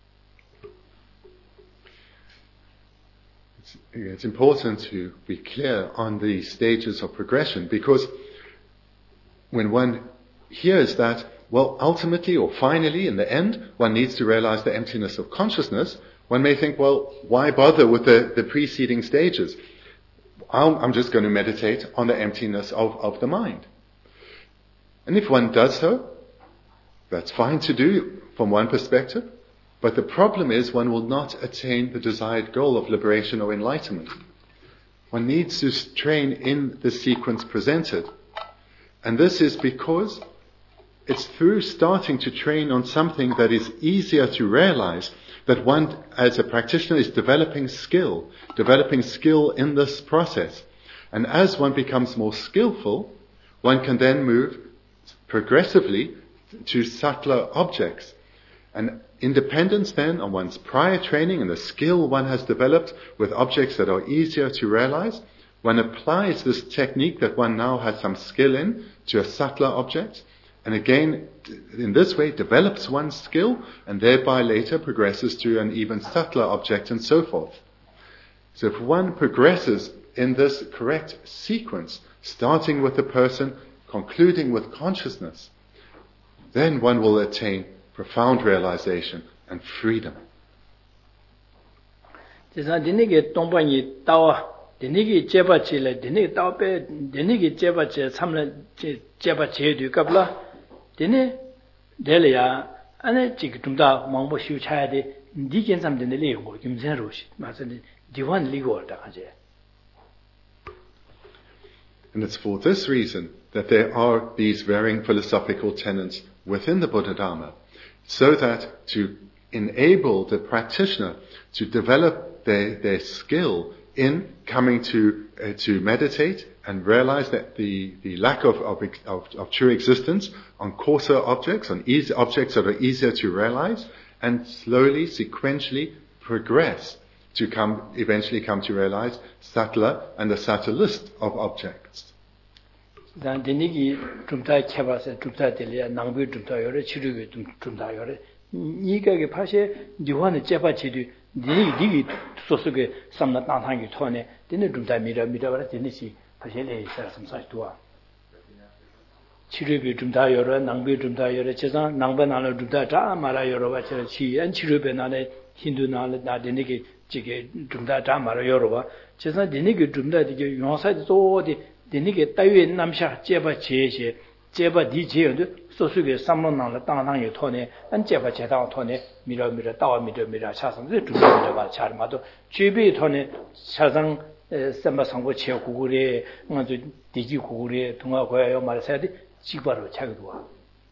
It's important to be clear on the stages of progression, because when one hears that, well, ultimately or finally, in the end, one needs to realize the emptiness of consciousness, one may think, well, why bother with the preceding stages? I'm just going to meditate on the emptiness of the mind. And if one does so, that's fine to do from one perspective, but the problem is one will not attain the desired goal of liberation or enlightenment. One needs to train in the sequence presented. And this is because it's through starting to train on something that is easier to realize that one, as a practitioner, is developing skill in this process. And as one becomes more skillful, one can then move progressively to subtler objects. And independence then on one's prior training and the skill one has developed with objects that are easier to realize, one applies this technique that one now has some skill in to a subtler object, and again, in this way, develops one's skill, and thereby later progresses to an even subtler object and so forth. So if one progresses in this correct sequence, starting with the person, concluding with consciousness, then one will attain profound realization and freedom. Dene delea ane chik tumda mangbo shu chaya de di ken sam dene le ngo kim sen ro shi ma sen diwan li go ta kaje. And it's for this reason that there are these varying philosophical tenets within the Buddha Dharma, so that to enable the practitioner to develop their skill in coming to meditate and realize that the lack of true existence on coarser objects, on objects that are easier to realize, and slowly, sequentially progress to eventually come to realize subtler and the subtlest of objects. Dan denigi tumta khebase tumta delia nangbu tumta yore chiruge tumta yore niga ge phase diwan cheba chidu digi sosuge samna tanhangi thone dene tumta mira bara dene si phase le sar samsa tuwa chiruge tumta yore nangbu tumta yore chesa nangba nalo tumta ta mara yore ba chera chi an chiruge nale hindu nale da dene ge jige tumta ta mara yore ba chesa dene ge tumta dige yonsa so de denige tawe namsha jeba cheje jeba di jeyo sosuge samlonang la tangnang ye thone an jeba jedang thone mira dawa mira chasang de dumira ba charmado jebe thone chasang samba sangbo che gugure ngazo diji gugure tunga goyayo 말사야지 직바로 차기도와.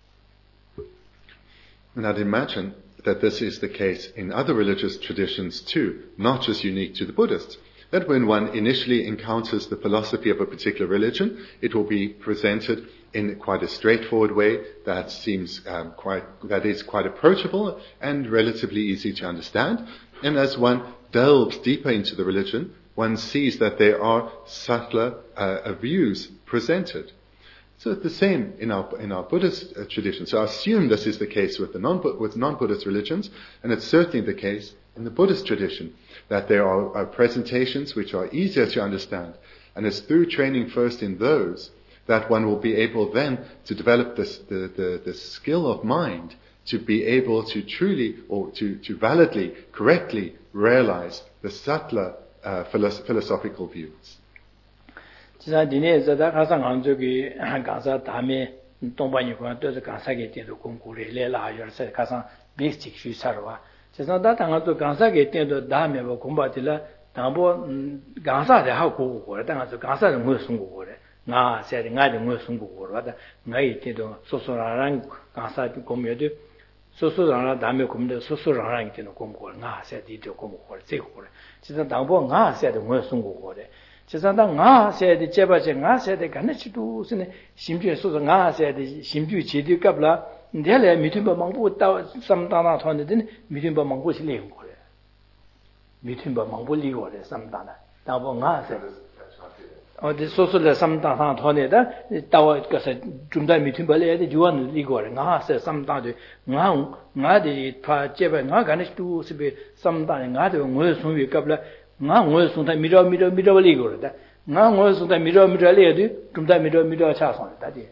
And I'd imagine that this is the case in other religious traditions too, not just unique to the Buddhists. That when one initially encounters the philosophy of a particular religion, it will be presented in quite a straightforward way that seems that is quite approachable and relatively easy to understand. And as one delves deeper into the religion, one sees that there are subtler views presented. So it's the same in our Buddhist tradition. So I assume this is the case with non-Buddhist religions, and it's certainly the case in the Buddhist tradition, that there are presentations which are easier to understand. And it's through training first in those that one will be able then to develop the skill of mind to be able to truly or to validly, correctly realize the subtler philosophical views. 지난 디네에서다 가상 안쪽이 가사 다음에 동반이고 또 가사게 때도 공부를 해라 열세 가상 베이직 수사로와 제가 당하도 가사게 때도 다음에 뭐 공부하들라 당보 가사를 하고 그래 당하도 가사를 뭐 숨고 그래 나 세리 나도 뭐 숨고 그러다 나이 때도 소소라랑 가사 공부해도 소소라랑 다음에 공부도 소소라랑 때도 공부 나 세디도 공부 그래 제고 그래 진짜 당보 나 세도 뭐 숨고 그래 제사당 nga 세대 제바제 nga 세대 간치도 스네 심주에 소소 nga 세대 심주 제디 갑라 내래 미팀바 망부 따 삼다나 토는데 미팀바 망부 실례인 거래 미팀바 망부 리고래 삼다나 따보 nga 세대 어디 소소를 삼다나 토네다 따와 가서 좀다 미팀바래 주원 리고래 nga 세 삼다도 nga디 파 제바 nga 간치도 스베 삼다나 nga도 뭐 손위 갑라 nga ngoy sungta mira bali gore da nga ngoy sungta mira le de tumda mira cha song da de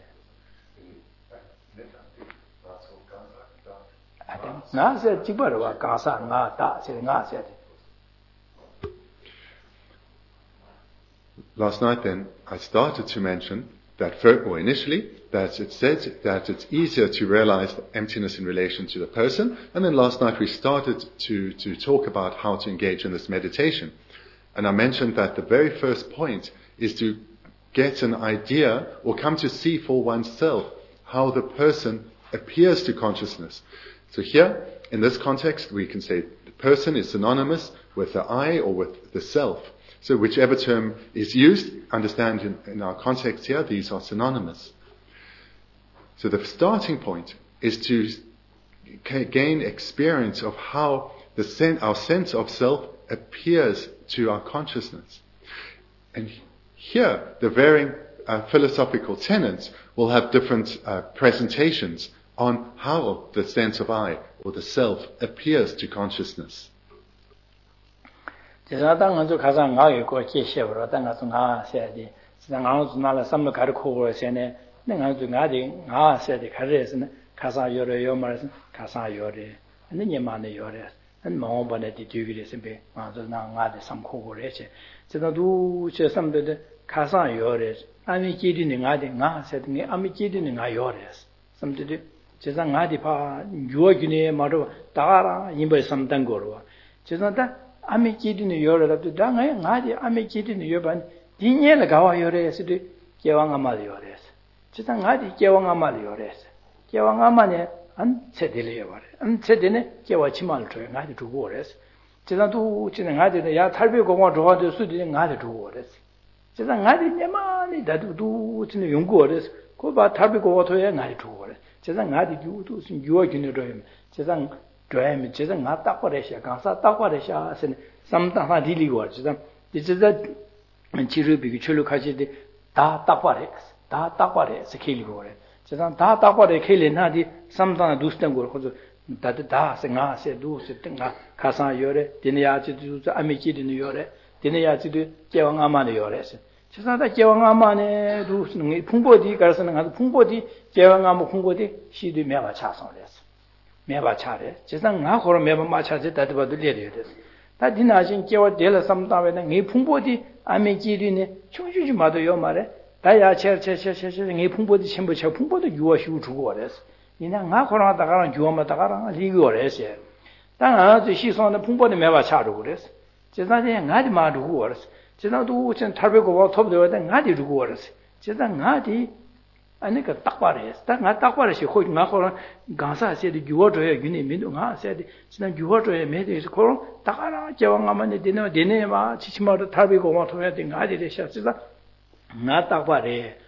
na se jiba ro ka sa nga da se nga se. Last night then I started to mention that initially that it says that it's easier to realize the emptiness in relation to the person, and then last night we started to talk about how to engage in this meditation. And I mentioned that the very first point is to get an idea or come to see for oneself how the person appears to consciousness. So here, in this context, we can say the person is synonymous with the I or with the self. So whichever term is used, understand in our context here, these are synonymous. So the starting point is to gain experience of how our sense of self appears to our consciousness. And here, the varying philosophical tenets will have different presentations on how the sense of I or the self appears to consciousness. Ami chidini yore la tu da ngadi ami chidini yoban dinye la gawa yore sidu kewang amal yore chita ngadi kewang amal yore kewang amane an chedele yore an chedene kewa chimal to ngadi du ores chita tu china ngadi ya tarbe ko mo do de sudi ngadi du ores chita ngadi nyamani da du china yongu ores ko ba tarbe ko to ya ngadi du ores chita ngadi du sin yuo gine do chita 드라이브 제가 나딱 버려셔. 강사 딱 버려셔. 삼다하 딜리고 진짜 진짜 지르비기 출력하시데 다딱 버려. 다딱 버려. 스케일고 그래. 제가 다딱 버려. 켈레나디 삼다나 두스던 거 그래서 다다 생아세 두스 뜬가 가사 요래 디네야지도 아미지디는 요래 디네야지도 제왕아마네 요래서 제가 제왕아마네 두스는 풍보디 가서는 가서 풍보디 제왕아마 풍보디 시디 매가 차성래서 매바 차래. 지상 나고로 매바 마차지 다도바도 레레des. 다 디나신 깨워 델라 삼다베는 이 풍보디 아메지리네 충주지 마도요 말에. 다야 체체체체 이 풍보디 첨부 체 풍보도 유어시우 주고 그랬어. 이나 나고로 하다가는 주어마다가랑 리고래서. 당 아주 시선의 풍보디 매바 차로 그랬어. 지상에 나디 마두고 그랬어. 지상도 전 탈베고 톱되어 나디 주고 그랬어. 지상 나디 아니까 딱 말했어. 딱 말했어. 거기 나고는 강사세도 유어줘야 유니 민도 가세도 지난 유어줘야 매대에서 그런 딱하나 제왕아만데 되네 마 지치마도 탈비고 뭐 통해야 된 가지를 셨으다. 나딱 말해.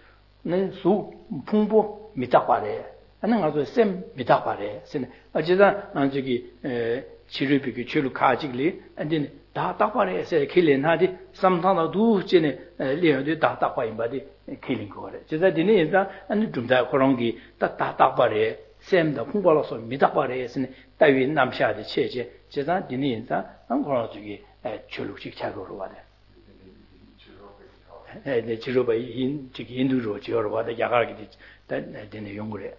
수 풍부 미딱 말해. 하는 가서 셈 미딱 말해. 어제다 저기 치료비기 치료 가지글이 안데 다딱 말해서 killen하디 삼탄도 두진에 리어도 다딱 봐임바디 killing 거래. 제가 디네 인자 아니 좀다 그런 게 다딱 말해. 셈도 풍부로서 미딱 말해서 따위 남샤디 체제 제가 디네 인자 안 그런 저기 치료식 차로로 와대. 네, 치료바 저기 인도로 지어로 와대 야가기 되는 용거래.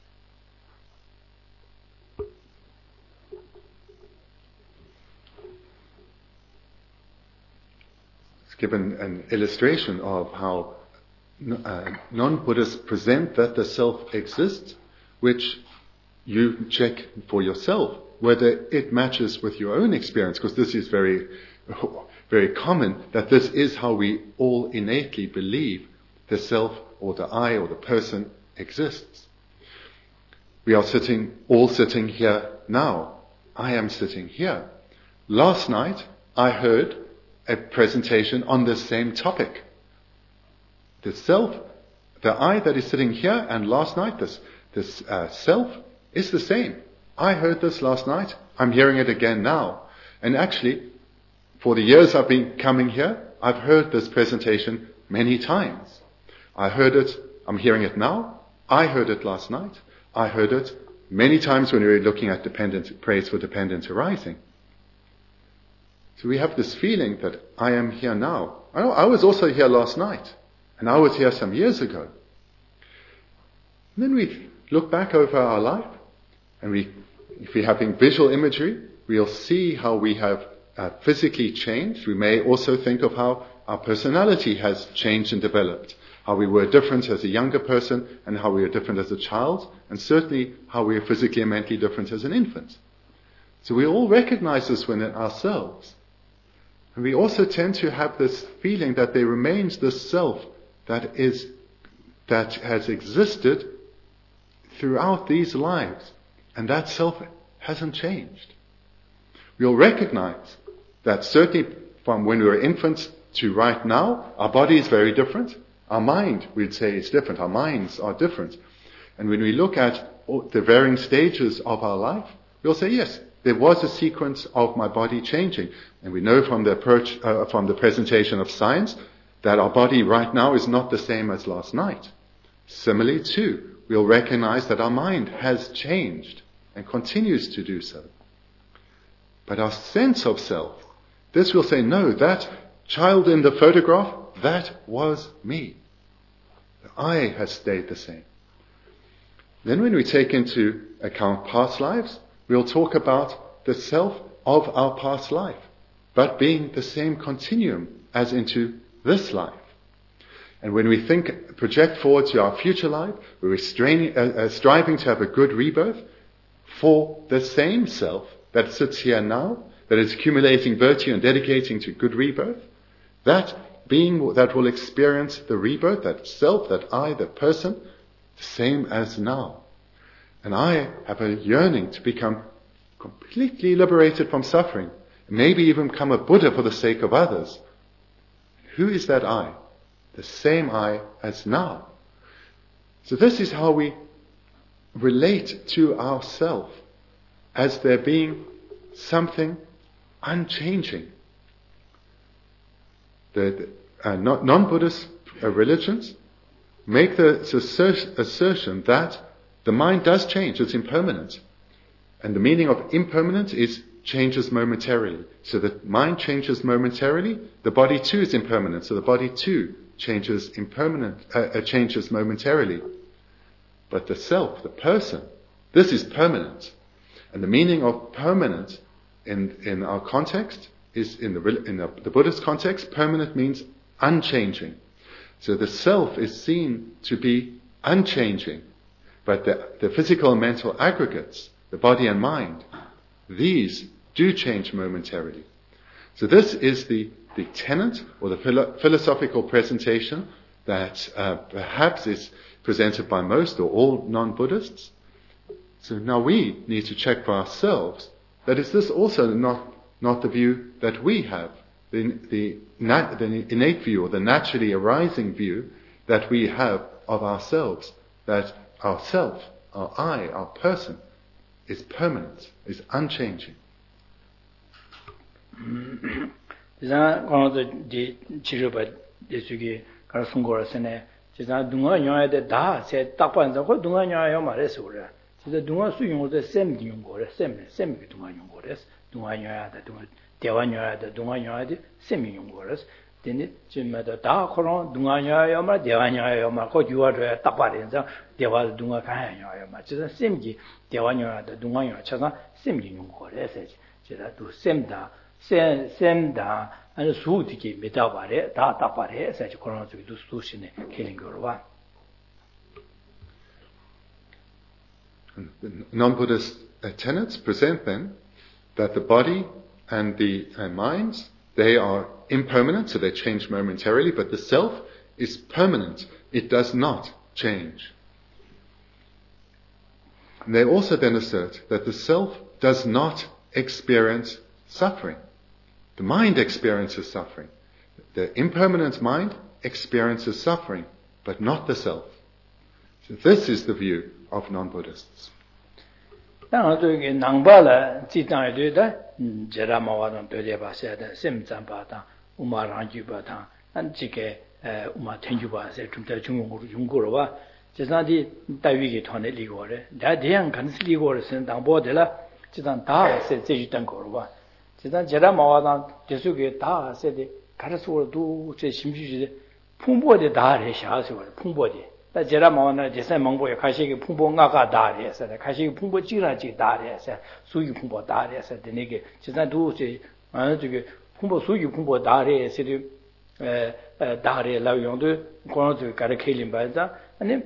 Given an illustration of how non-Buddhists present that the self exists, which you check for yourself whether it matches with your own experience, because this is very, very common, that this is how we all innately believe the self or the I or the person exists. We are all sitting here now. I am sitting here. Last night, I heard a presentation on this same topic. The self, the I that is sitting here, and last night, this self is the same. I heard this last night. I'm hearing it again now. And actually, for the years I've been coming here, I've heard this presentation many times. I heard it, I'm hearing it now. I heard it last night. I heard it many times when we were looking at praise for dependent arising. So we have this feeling that I am here now. I was also here last night, and I was here some years ago. And then we look back over our life, and if we're having visual imagery, we'll see how we have physically changed. We may also think of how our personality has changed and developed, how we were different as a younger person, and how we were different as a child, and certainly how we are physically and mentally different as an infant. So we all recognize this within ourselves. And we also tend to have this feeling that there remains this self that has existed throughout these lives, and that self hasn't changed. We'll recognize that certainly from when we were infants to right now, our body is very different. Our mind, we'd say, is different. Our minds are different. And when we look at the varying stages of our life, we'll say, yes, there was a sequence of my body changing. And we know from the approach, from the presentation of science, that our body right now is not the same as last night. Similarly, too, we'll recognize that our mind has changed and continues to do so. But our sense of self, this will say, no, that child in the photograph, that was me. The I has stayed the same. Then when we take into account past lives, we'll talk about the self of our past life, but being the same continuum as into this life. And when we project forward to our future life, we're striving to have a good rebirth for the same self that sits here now, that is accumulating virtue and dedicating to good rebirth, that being that will experience the rebirth, that self, that I, the person, the same as now. And I have a yearning to become completely liberated from suffering, maybe even become a Buddha for the sake of others. Who is that I? The same I as now. So this is how we relate to ourself, as there being something unchanging. The non-Buddhist religions make the assertion that the mind does change, it's impermanent. And the meaning of impermanent is changes momentarily. So the mind changes momentarily, the body too is impermanent, so the body too changes momentarily. But the self, the person, this is permanent. And the meaning of permanent in our context is, in the Buddhist context, permanent means unchanging. So the self is seen to be unchanging. But the physical and mental aggregates, the body and mind, these do change momentarily. So this is the tenet or the philosophical presentation that perhaps is presented by most or all non-Buddhists. So now we need to check for ourselves that is this also not the view that we have, the innate view or the naturally arising view that we have of ourselves, that our self, our I, our person is permanent, is unchanging. Non-Buddhist tenets present then that the body and the minds, they are impermanent, so they change momentarily, but the self is permanent. It does not change. And they also then assert that the self does not experience suffering. The mind experiences suffering. The impermanent mind experiences suffering, but not the self. So this is the view of non-Buddhists. 제라 마오나 제세 망보에 가시게 풍보가가 다리에서 가시게 풍보 지라지 다리에서 수유 풍보 다리에서 되게 제산도 저기 풍보 수유 풍보 다리에서 다리에 라용도 고노도 가르케림 바자 아니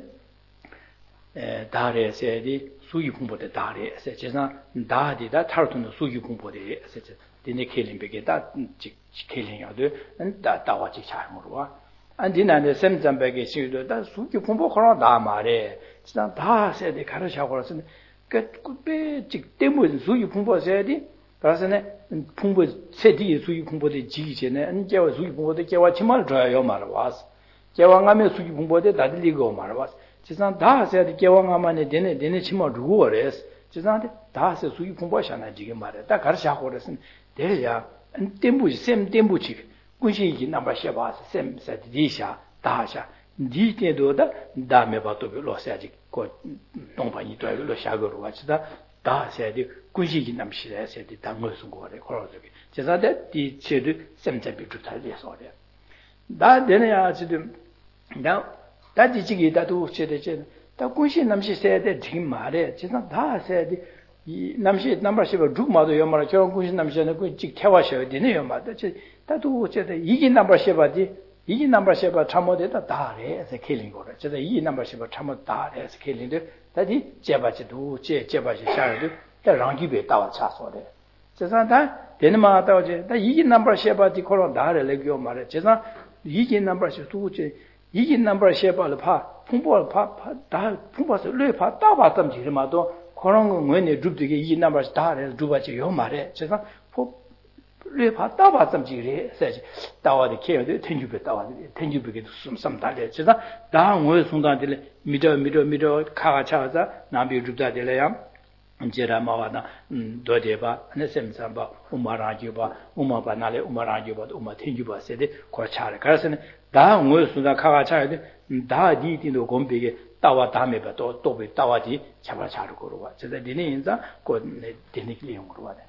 다리에서디 수유 풍보데 다리에서 제산 다디다 타르톤도 수유 풍보데에서 되네 켈림베게 다 지켈링야도 다 다와지 차용으로 와 안디나네 샘잠백에 시도 다 수기 공부 그런 다 말해. 진짜 다 세대 가르쳐고서는 그배 직 때문에 수기 공부해야 돼. 그래서는 공부 세디 수기 공부도 지기 전에 언제와 수기 공부도 개와 치말 줘요 말 와서. 개왕하면 수기 공부도 다들 이거 말 와서. 진짜 다 세대 개왕하면에 되네 치말 주고 그래서. 진짜 다 세 수기 공부하잖아 지금 말해. 다 가르쳐고서는 내야 때문에 샘 때문에 군시기 넘버 셔바스 샘 세디샤 다샤 디테도다 다메 바토비 로사지 고 동반이 도에로 샤거로 와치다 다세디 군시기 남시에 세디 당거스 거래 걸어저기 제사데 디 체드 샘잡이 주탈리서래 다 되네야 지금 나 다지지기 다도 체데체 다 군시 남시 세데 지금 말해 제사 다 세디 이 남시 넘버십을 죽마도 요마라 저런 군신 남시는 그직 태와셔야 되네요 맞다 다도 어쨌든 이기 넘버십아지 이기 넘버십아 참모되다 다래서 킬링 거래 저도 이 넘버십아 참모 다래서 킬링데 다디 제바지도 제바지 샤르도 다 랑기베 따와 차소래 제사다 되는마 따오지 다 이기 넘버십아지 코로 다래 레기오 말해 제사 이기 넘버십도 이기 넘버십아를 파 풍보를 파다 풍보서 뢰파 따봤던 지마도 그런 거 뭐네 줍되게 이 넘버 다래 줍아지 요 말해 제가 뢰파 따봤던 지래 세지 따와도 케어도 텐주베 따와도 텐주베게 숨 달래 제가 다 뭐에 송단들 미저 카가 차자 남비 줍다들래야 제라 마와나 도데바 네셈삼바 우마라지바 우마바나레 우마라지바 우마 텐주바 세데 거차래 그래서는 다 뭐에 송단 카가 차야 다 디디도 곰비게 따와 다음에 또 따와지 잡아 자르 거로 와. 제가 니네 인자 곧 데니클리 용으로 와네.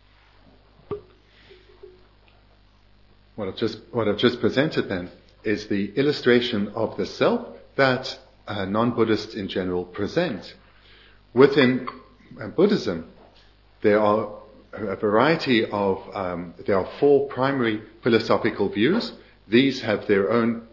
What I've just presented then is the illustration of the self that non-Buddhists in general present. Within Buddhism, there are a variety of, there are four primary philosophical views. These have their own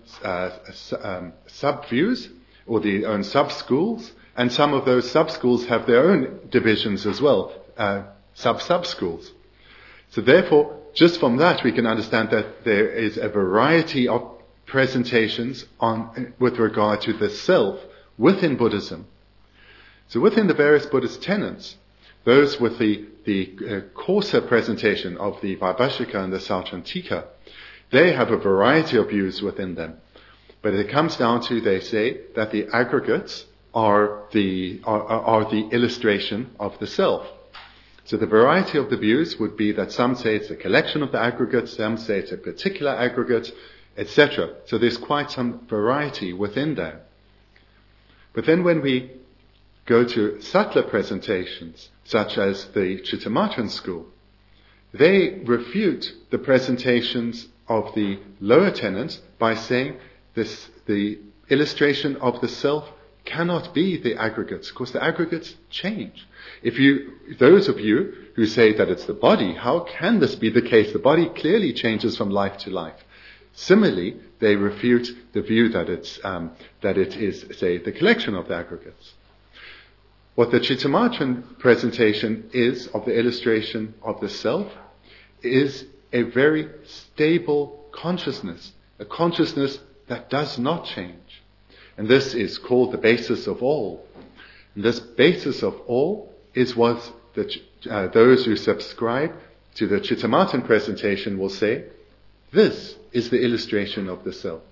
sub-views, or their own sub-schools, and some of those sub-schools have their own divisions as well, sub-schools. So therefore, just from that we can understand that there is a variety of presentations with regard to the self within Buddhism. So within the various Buddhist tenets, those with the coarser presentation of the Vaibhashika and the Sautrantika, they have a variety of views within them. But it comes down to, they say, that the aggregates are the illustration of the self. So the variety of the views would be that some say it's a collection of the aggregates, some say it's a particular aggregate, etc. So there's quite some variety within there. But then when we go to subtler presentations, such as the Chittamatran school, they refute the presentations of the lower tenets by saying the illustration of the self cannot be the aggregates, because the aggregates change. Those of you who say that it's the body, how can this be the case? The body clearly changes from life to life. Similarly, they refute the view that it is, say, the collection of the aggregates. What the Chittamatran presentation is of the illustration of the self is a very stable consciousness, a consciousness that does not change. And this is called the basis of all. And this basis of all is what those who subscribe to the Chittamatran presentation will say, this is the illustration of the self.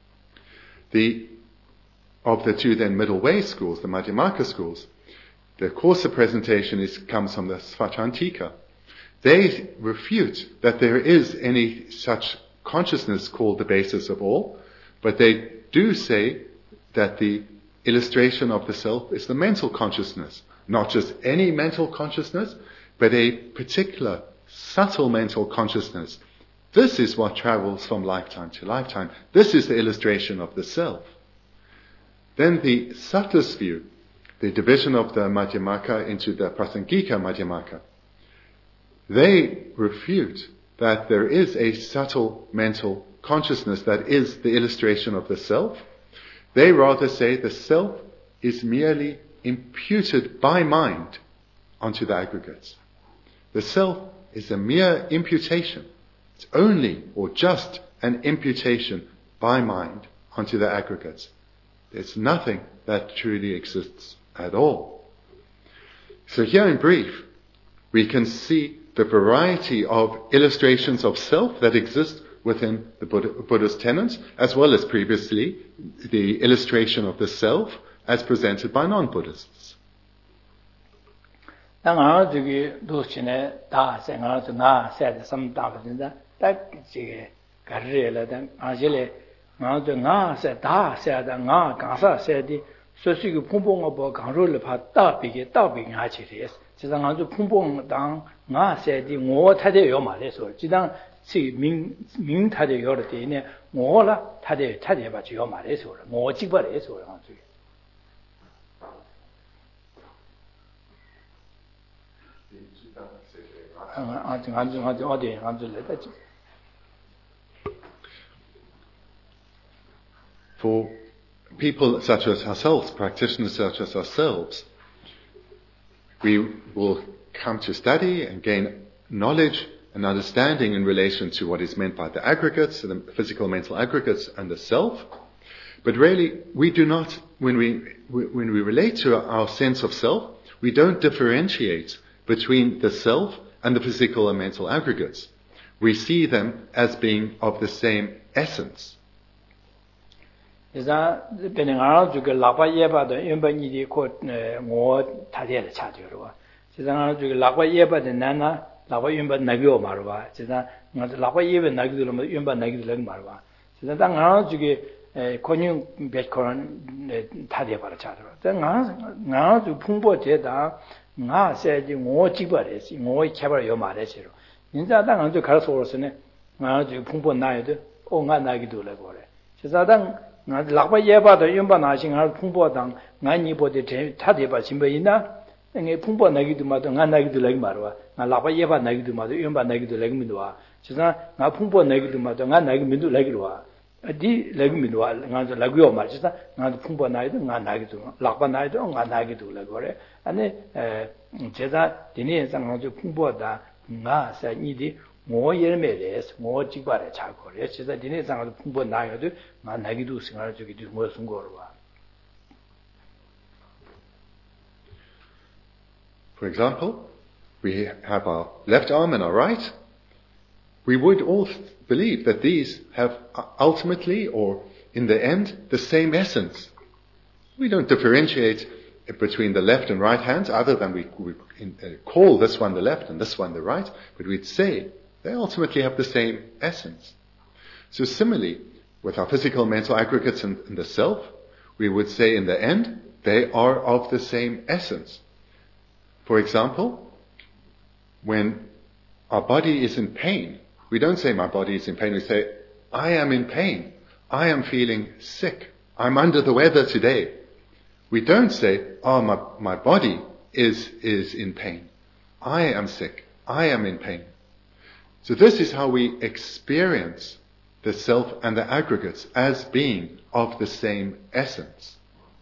Of the two then middle way schools, the Madhyamaka schools, the coarser presentation comes from the Svatrantika. They refute that there is any such consciousness called the basis of all, but they do say that the illustration of the self is the mental consciousness. Not just any mental consciousness, but a particular subtle mental consciousness. This is what travels from lifetime to lifetime. This is the illustration of the self. Then the subtlest view, the division of the Madhyamaka into the Prasangika Madhyamaka, they refute that there is a subtle mental consciousness that is the illustration of the self. They rather say the self is merely imputed by mind onto the aggregates. The self is a mere imputation. It's only or just an imputation by mind onto the aggregates. There's nothing that truly exists at all. So here in brief, we can see the variety of illustrations of self that exist within the Buddha's tenets, as well as previously the illustration of the self as presented by non-Buddhists. For people such as ourselves, practitioners such as ourselves, we will come to study and gain knowledge and understanding in relation to what is meant by the aggregates, the physical mental aggregates and the self. But really, we do not, when we relate to our sense of self, we don't differentiate between the self and the physical and mental aggregates. We see them as being of the same essence. Di legumidwa nga lagyo ma chisa nga phungpa na ido nga nagidu lakpa na ido nga nagidu lagore ane jeda dine sang nga phungpa da nga sa ni di mo yerme res mo jigba re cha gore jeda dine sang nga phungpa na ido nga nagidu singa jogi di mo sungorwa. For example, we have our left arm and our right. We would all believe that these have ultimately, or in the end, the same essence. We don't differentiate between the left and right hands, other than we call this one the left and this one the right, but we'd say they ultimately have the same essence. So similarly, with our physical mental aggregates and the self, we would say in the end, they are of the same essence. For example, when our body is in pain, we don't say my body is in pain, we say, I am in pain. I am feeling sick. I'm under the weather today. We don't say, oh, my body is in pain. I am sick. I am in pain. So this is how we experience the self and the aggregates as being of the same essence.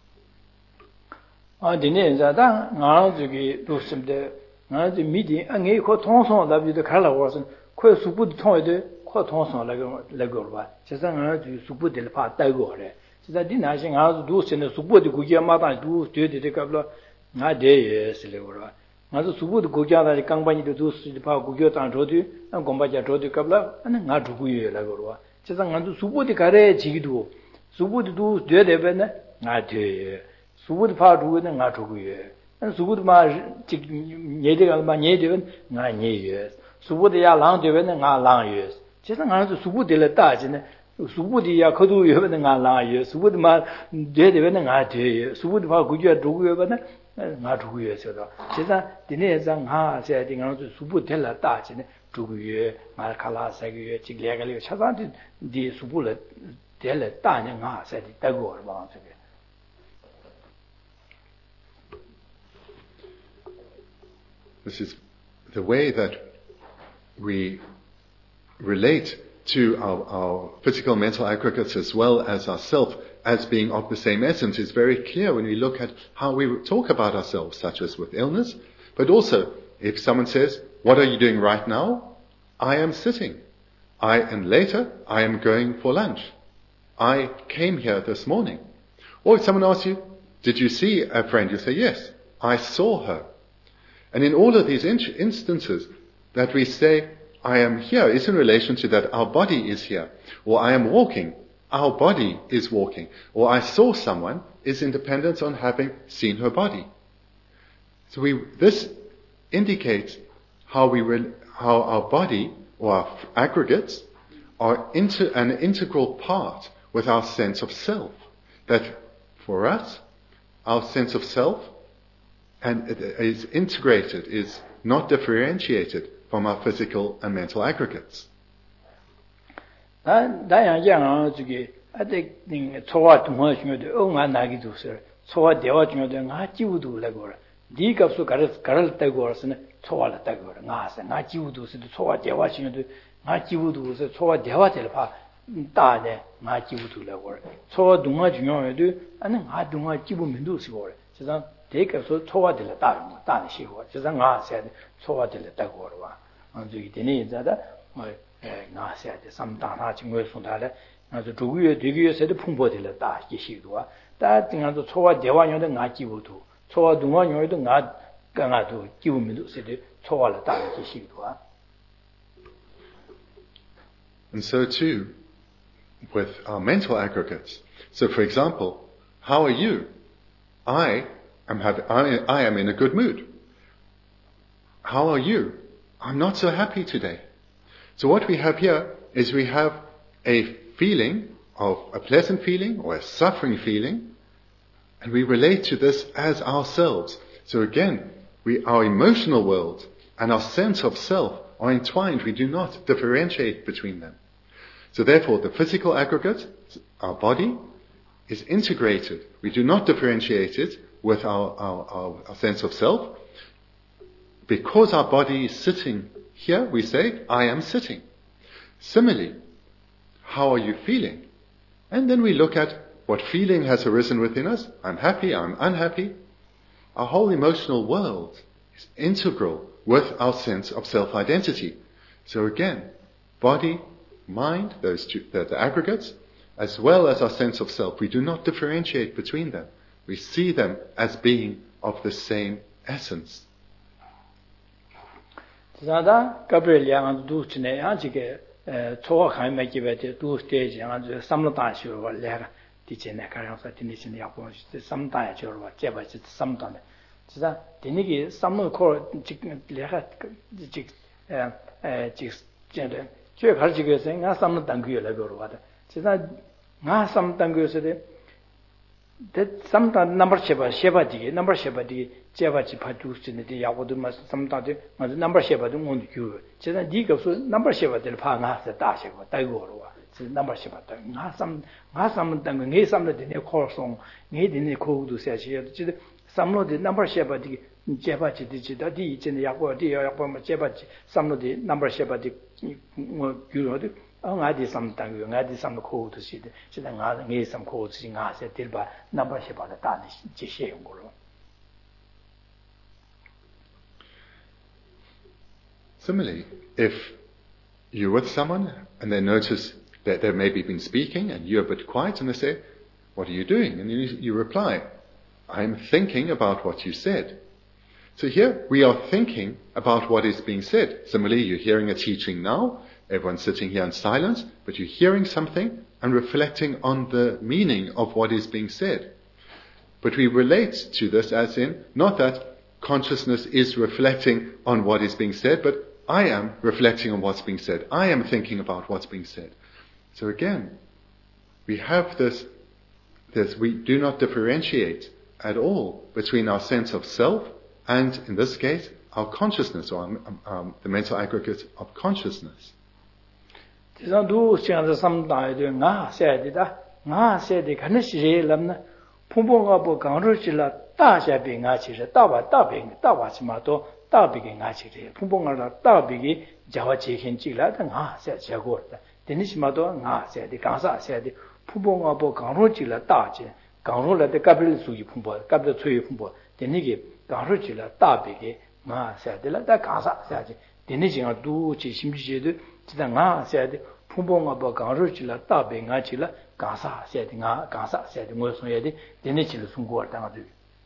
Kwe supu di tong de ko tong song la go ba chesa nga ju supu de pa ta go re chesa di na shin nga du sen supu de gu ge ma da du de ka bla nga de ye se le go ba nga supu de gu ja da kang ba ni de du su pa gu ge tang ro de ang gong ba ja ro de ka bla an nga du gu ye la go ba chesa nga du supu de ka re ji gi du supu de du de be na nga de supu de pa du ne nga du gu ye an supu de ma ji nye de ka ma nye de nga nye ye subu de ya lang de wen nga lang yue ji sa nga subu de le da ji ne subu de ya ko du yue wen nga lang yue subu de ma de wen nga de yue subu de ba gu jue du yue wen nga du yue se da ji sa de ne za nga se de nga subu de la da ji ne du yue ma ka la sa ge yue ji le ge le cha sa de subu le de le da ne nga se de da go ba se ge. This is the way that we relate to our physical mental aggregates as well as ourself as being of the same essence is very clear when we look at how we talk about ourselves, such as with illness, but also if someone says, what are you doing right now? I am sitting. And later, I am going for lunch. I came here this morning. Or if someone asks you, did you see a friend? You say, yes, I saw her. And in all of these instances that we say, I am here, is in relation to that our body is here. Or I am walking, our body is walking. Or I saw someone is independent on having seen her body. So this indicates how our body or our aggregates are an integral part with our sense of self. That for us, our sense of self is integrated, is not differentiated from our physical and mental aggregates. And so too, with our mental aggregates. So for example, how are you? I am in a good mood. How are you? I'm not so happy today. So what we have here is we have a feeling of a pleasant feeling or a suffering feeling, and we relate to this as ourselves. So again, our emotional world and our sense of self are entwined. We do not differentiate between them. So therefore, the physical aggregate, our body, is integrated. We do not differentiate it with our sense of self. Because our body is sitting here, we say, I am sitting. Similarly, how are you feeling? And then we look at what feeling has arisen within us. I'm happy, I'm unhappy. Our whole emotional world is integral with our sense of self-identity. So again, body, mind, those two, the aggregates, as well as our sense of self. We do not differentiate between them. We see them as being of the same essence. that sometimes number sheba number 제바지 파두스네 야고도마 삼다데 맞아 넘버 쉐바도 못 큐. 제가 디가서 넘버 쉐바들 파나서 다시고 다이고로와. 제 넘버 쉐바다. 나삼 땅에 네 삼는데 네 코송 네디네 코도 세시에 제 삼로데 넘버 쉐바디 제바지 디지다 디 이제 야고디 야고마 제바지 삼로데 넘버 쉐바디 뭐 큐로데 ngadi samtang yu ngadi sam ko to si de sida nga nge sam ko si nga se tilba number she ba da ni ji she yung lo. Similarly, if you're with someone and they notice that they've maybe been speaking and you're a bit quiet and they say, "What are you doing?" And you reply, "I'm thinking about what you said." So here we are thinking about what is being said. Similarly, you're hearing a teaching now. Everyone's sitting here in silence, but you're hearing something and reflecting on the meaning of what is being said. But we relate to this as in, not that consciousness is reflecting on what is being said, but I am reflecting on what's being said. I am thinking about what's being said. So again, we have this we do not differentiate at all between our sense of self and, in this case, our consciousness, or the mental aggregate of consciousness. 지난도 시간에 삼다에 나 세디다 나 세디 가는 시절람나 풍부가 뭐 강을 질라 다샤비 나치서 따바빙 따바시마도 따비게 나치리 풍부가 따비기 자와 제힌 질라다 나 세자고다 데니시마도 나 세디 강사 세디 풍부가 뭐 강을 질라 따지 강을라데 까빌 수기 풍부 까빌 수기 풍부 데니게 강을 질라 따비게 나 세디라다 강사 세지 데니지가 두치 심지제도 지다 nga 세데 풍봉아 뭐 강르치라 따베 nga치라 강사 세딩아 강사 세딩 뭐 소야디 데네치를 송고 당아도.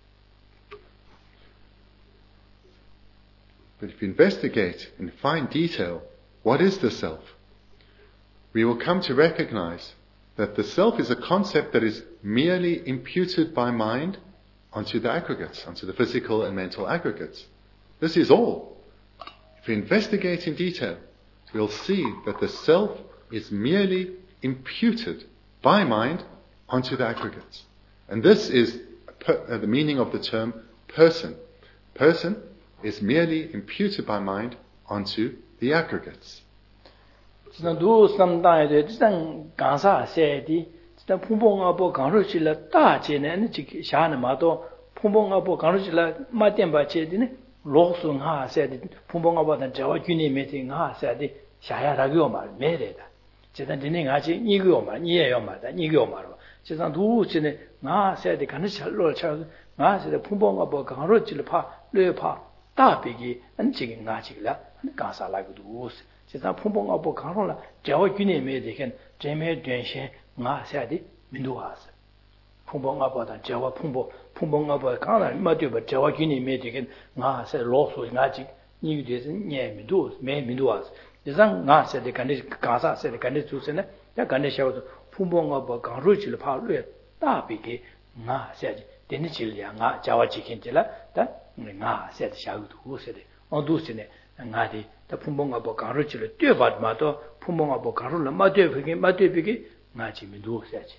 But if you investigate in fine detail, what is the self? We will come to recognize that the self is a concept that is merely imputed by mind onto the aggregates, onto the physical and mental aggregates. This is all. If we investigate in detail, we'll see that the self is merely imputed by mind onto the aggregates. And this is the meaning of the term person. Person is merely imputed by mind onto the aggregates. 지난 두 삼다에 지난 강사 세디 지난 풍봉하고 강로실라 다제는 지 샤는 마도 풍봉하고 강로실라 마템바체디네 로송하 세디 풍봉하고는 저와 균이 메팅하 세디 샤야라고 말 메레다 지난 디네 같이 이거 말 이해요 말다 이거 말로 지난 두 전에 나 세디 가는 잘로 나 세디 풍봉하고 강로실라 파 뢰파 다비기 안지긴 나지라 강사라고도 지상 풍봉하고 강로라 저와 균이 메데겐 제메 된신 나 세디 민도와스 풍봉하고다 저와 풍봉하고 강나 마디버 저와 균이 메데겐 나 세 로소 나지 니유데스 녜미도 메민도와스 지상 나 세디 간데 강사 세디 간데 주세네 야 간데 샤고도 풍봉하고 강로질 파르 다비기 나 세디 데니질이야 나 저와 지킨질라 다 nga set shagu du sede on du sene nga di ta phumong abo garu chile tue ba ma to phumong abo garu la ma tue bigi nga chi mi du se chi.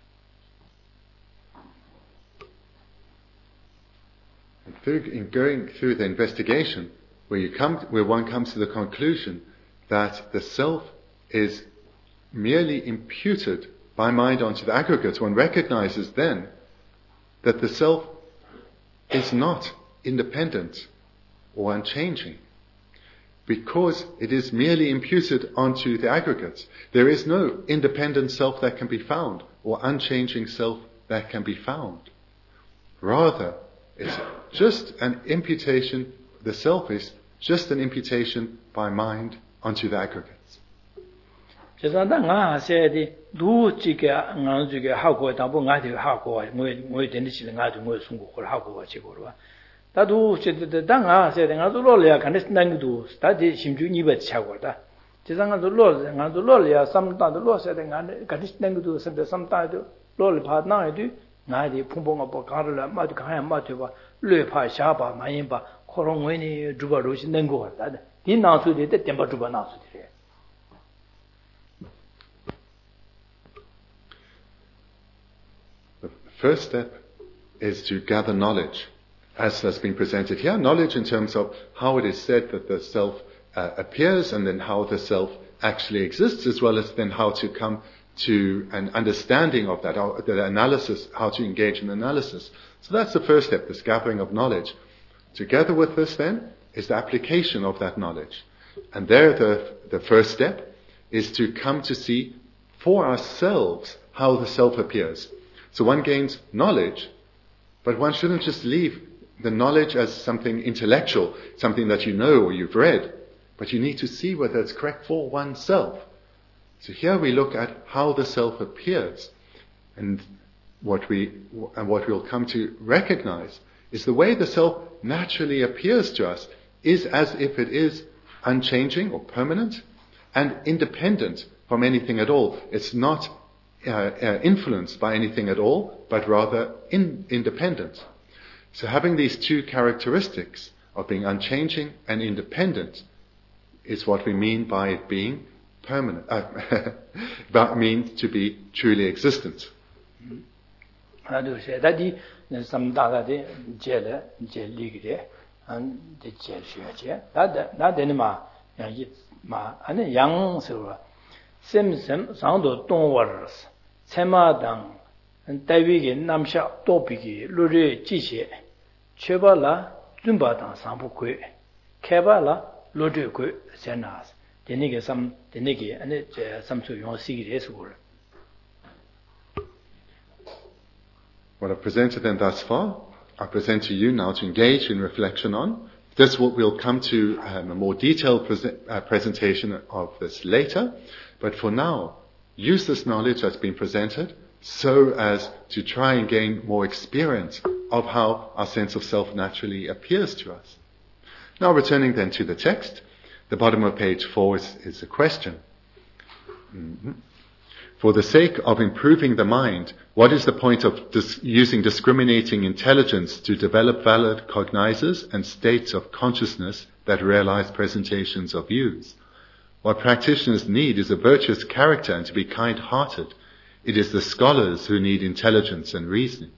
In going through the investigation, where one comes to the conclusion that the self is merely imputed by mind onto the aggregates, one recognizes then that the self is not independent or unchanging, because it is merely imputed onto the aggregates. There is no independent self that can be found, or unchanging self that can be found. Rather, it's just an imputation, the self is just an imputation by mind onto the aggregates. 제가 나 세디 두지가 나주게 하고 담보 나디 하고 뭐 되는지 나도 뭐 송고를 하고 지고로 다도 제때 당아 세대 나도 로려야 간데 난기도 다지 심중이 버 차고다 제상아도 나도 로려야 삼다도 로세대 간데 간데 난기도 선데 삼다도 로를 파나에도 나디 풍봉하고 가르라 마도 가야 마도 봐 뢰파 샤바 마인바 코롱웨니 주바로시 nengo 같다 디 나수데 때 템바 주바 나수데. The first step is to gather knowledge, as has been presented here. Knowledge in terms of how it is said that the self appears, and then how the self actually exists, as well as then how to come to an understanding of that, the analysis, how to engage in analysis. So that's the first step, this gathering of knowledge. Together with this then is the application of that knowledge. And there the first step is to come to see for ourselves how the self appears. So one gains knowledge, but one shouldn't just leave the knowledge as something intellectual, something that you know or you've read, but you need to see whether it's correct for oneself. So here we look at how the self appears, and what we'll come to recognize is the way the self naturally appears to us is as if it is unchanging or permanent and independent from anything at all. It's not influenced by anything at all, but rather independent. So having these two characteristics of being unchanging and independent is what we mean by it being permanent. That means to be truly existent. Sem 상도 동월스 세마당 대위게 남샤 도비기 루르 지시 최발라 준바당 상부괴 개발라 로드괴 세나스 데니게 삼 데니게 아니 제 삼수 용시기레스고. What I've presented then thus far, I present to you now to engage in reflection on. This we'll come to a more detailed presentation of this later. But for now, use this knowledge that's been presented so as to try and gain more experience of how our sense of self naturally appears to us. Now returning then to the text, the bottom of page 4 is a question. For the sake of improving the mind, what is the point of using discriminating intelligence to develop valid cognizers and states of consciousness that realize presentations of views? What practitioners need is a virtuous character and to be kind-hearted. It is the scholars who need intelligence and reasoning.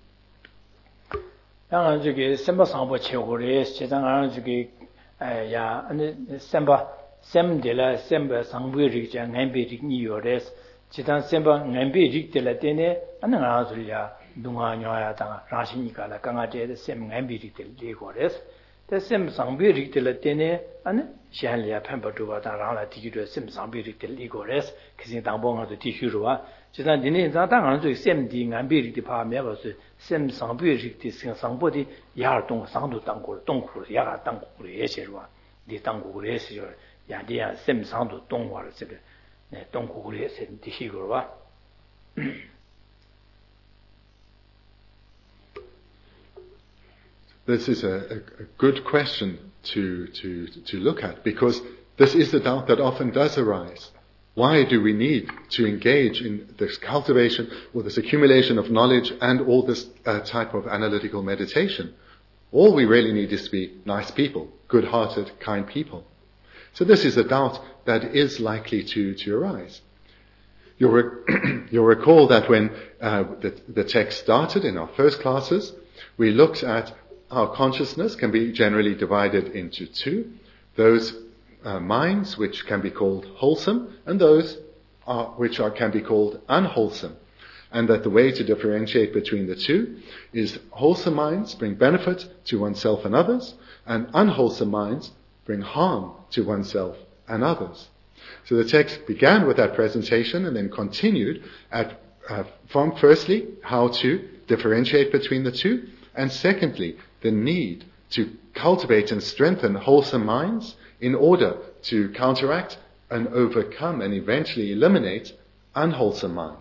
지단 semba ngambi rikdela tene ananga zulya dunga nyoya tanga rashinika la kangate sem ngambi rikdel legores te sem sangbi rikdela tene ane shanlia pambatuwa ta rangla tigido sem sangbi rikdel legores kisin dangbonga to tishurwa 지단 dine za tanga zu sem di ngambi rikdi pa meba su sem sangbi rikdi sing sangbo di yar dong sangdu dangko dongku ya dangku ye sherwa di dangku ye sher ya dia sem sangdu dongwa se This is a good question to look at, because this is the doubt that often does arise. Why do we need to engage in this cultivation or this accumulation of knowledge and all this type of analytical meditation? All we really need is to be nice people, good-hearted, kind people. So this is a doubt that is likely to arise. You'll recall that when the text started in our first classes, we looked at how consciousness can be generally divided into two. Those minds which can be called wholesome and those which can be called unwholesome. And that the way to differentiate between the two is wholesome minds bring benefit to oneself and others, and unwholesome minds bring harm to oneself and others. So the text began with that presentation and then continued from firstly how to differentiate between the two, and secondly the need to cultivate and strengthen wholesome minds in order to counteract and overcome and eventually eliminate unwholesome minds.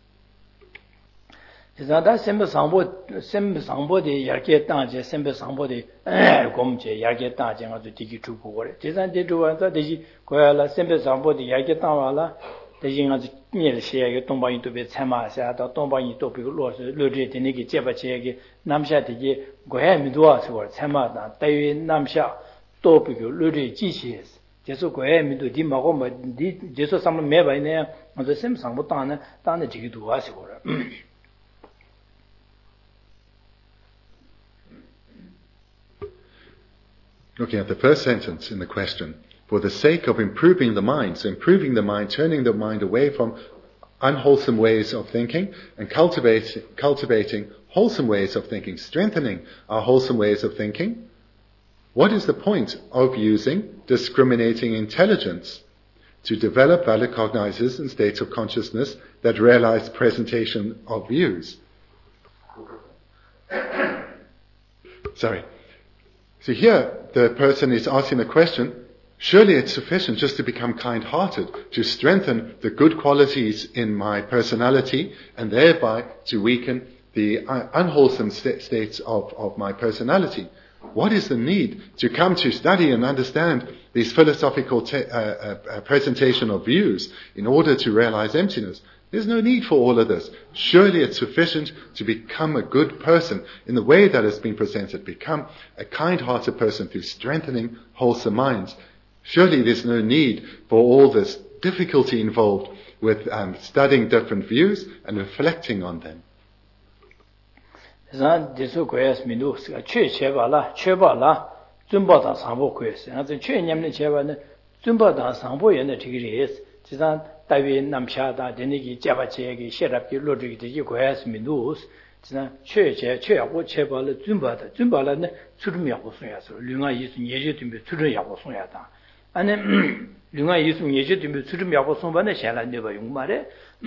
지나다 sembe sangbo de yarke tangje sembe sangbo de gomje yarke tangje nga digi chu고 그래. 지난 데도와서 데지 고야라 sembe sangbo de yarke tang와라 데지 nga 니르 시야게 동방이 도베 참마샤다 동방이 도 비고 로스 로제 데니게 제바체게 남샤 데게 고야 미도와서 참마다 대위 남샤 도 비고 로제 지시스 제소 고야 미도 디마고 디 제소 삼로 매바이네 먼저 sembe sangbo 땅에 지기도 와서 그래. Looking at the first sentence in the question, for the sake of improving the mind, so improving the mind, turning the mind away from unwholesome ways of thinking and cultivating wholesome ways of thinking, strengthening our wholesome ways of thinking. What is the point of using discriminating intelligence to develop valid cognizers and states of consciousness that realize presentation of views? So here, the person is asking the question, surely it's sufficient just to become kind-hearted, to strengthen the good qualities in my personality, and thereby to weaken the unwholesome states of my personality. What is the need to come to study and understand these philosophical presentation of views in order to realize emptiness? There's no need for all of this. Surely it's sufficient to become a good person in the way that has been presented. Become a kind-hearted person through strengthening wholesome minds. Surely there's no need for all this difficulty involved with studying different views and reflecting on them. 다위 남샤다 데니기 자바체기 셰랍기 로드기 고야스 미누스 지나 최하고 최발을 준바라네 추름이하고 소야서 류가 예수 예제든비 추름이하고 소야다 아니 류가 예수 예제든비 추름이하고 소반에 샬란데 봐 용말에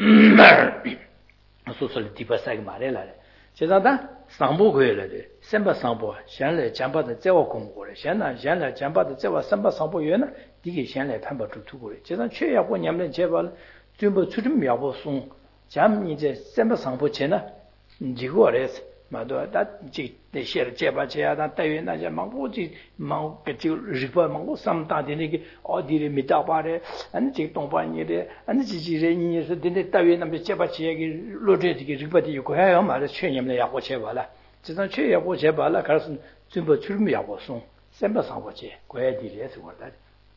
소설 디바사기 말해라래 제가다 상보 고열래 셈바 상보 샬레 잠바다 제와 공고래 샬나 잠바다 제와 셈바 상보 유나 디게 샬레 판바 투투고래 제가 최하고 냠는 제발 좀 추름 야보송 잠 이제 셈바 상보체나 지고레스 마도 다 셰르 제바체야다 따위나자 망보지 망게지 리바 망고 삼다데니게 어디를 미다바레 아니 지 동반이데 아니 지지레니에서 데데 따위나 제바체야기 로제디게 리바디 요고 해요 말에 최념의 야보체발라 지단 최야보체발라 가서 좀 추름 야보송 셈바 상보체 고야디레스 거다.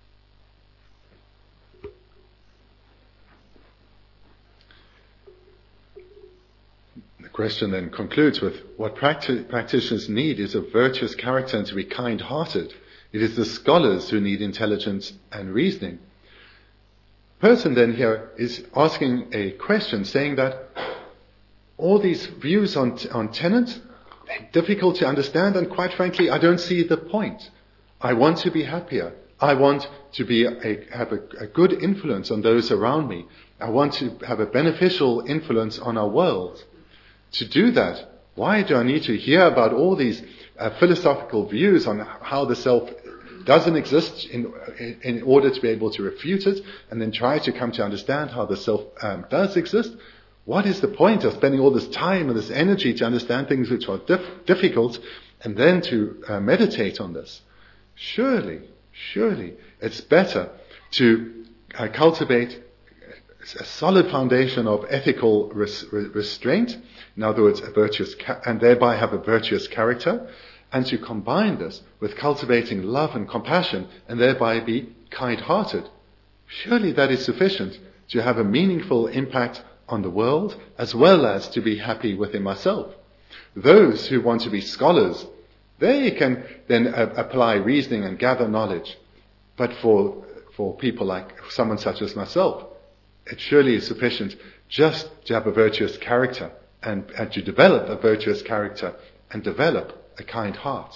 The question then concludes with what practitioners need is a virtuous character and to be kind-hearted. It is the scholars who need intelligence and reasoning. Person then here is asking a question saying that all these views on tenets, they're difficult to understand, and quite frankly, I don't see the point. I want to be happier. I want to have a good influence on those around me. I want to have a beneficial influence on our world. To do that, why do I need to hear about all these philosophical views on how the self doesn't exist in order to be able to refute it, and then try to come to understand how the self does exist? What is the point of spending all this time and this energy to understand things which are difficult, and then to meditate on this? Surely, it's better to cultivate a solid foundation of ethical restraint, in other words, and thereby have a virtuous character, and to combine this with cultivating love and compassion, and thereby be kind-hearted. Surely that is sufficient to have a meaningful impact on the world, as well as to be happy within myself. Those who want to be scholars, they can then apply reasoning and gather knowledge. But for people like someone such as myself, it surely is sufficient just to have a virtuous character and to develop a virtuous character and develop a kind heart.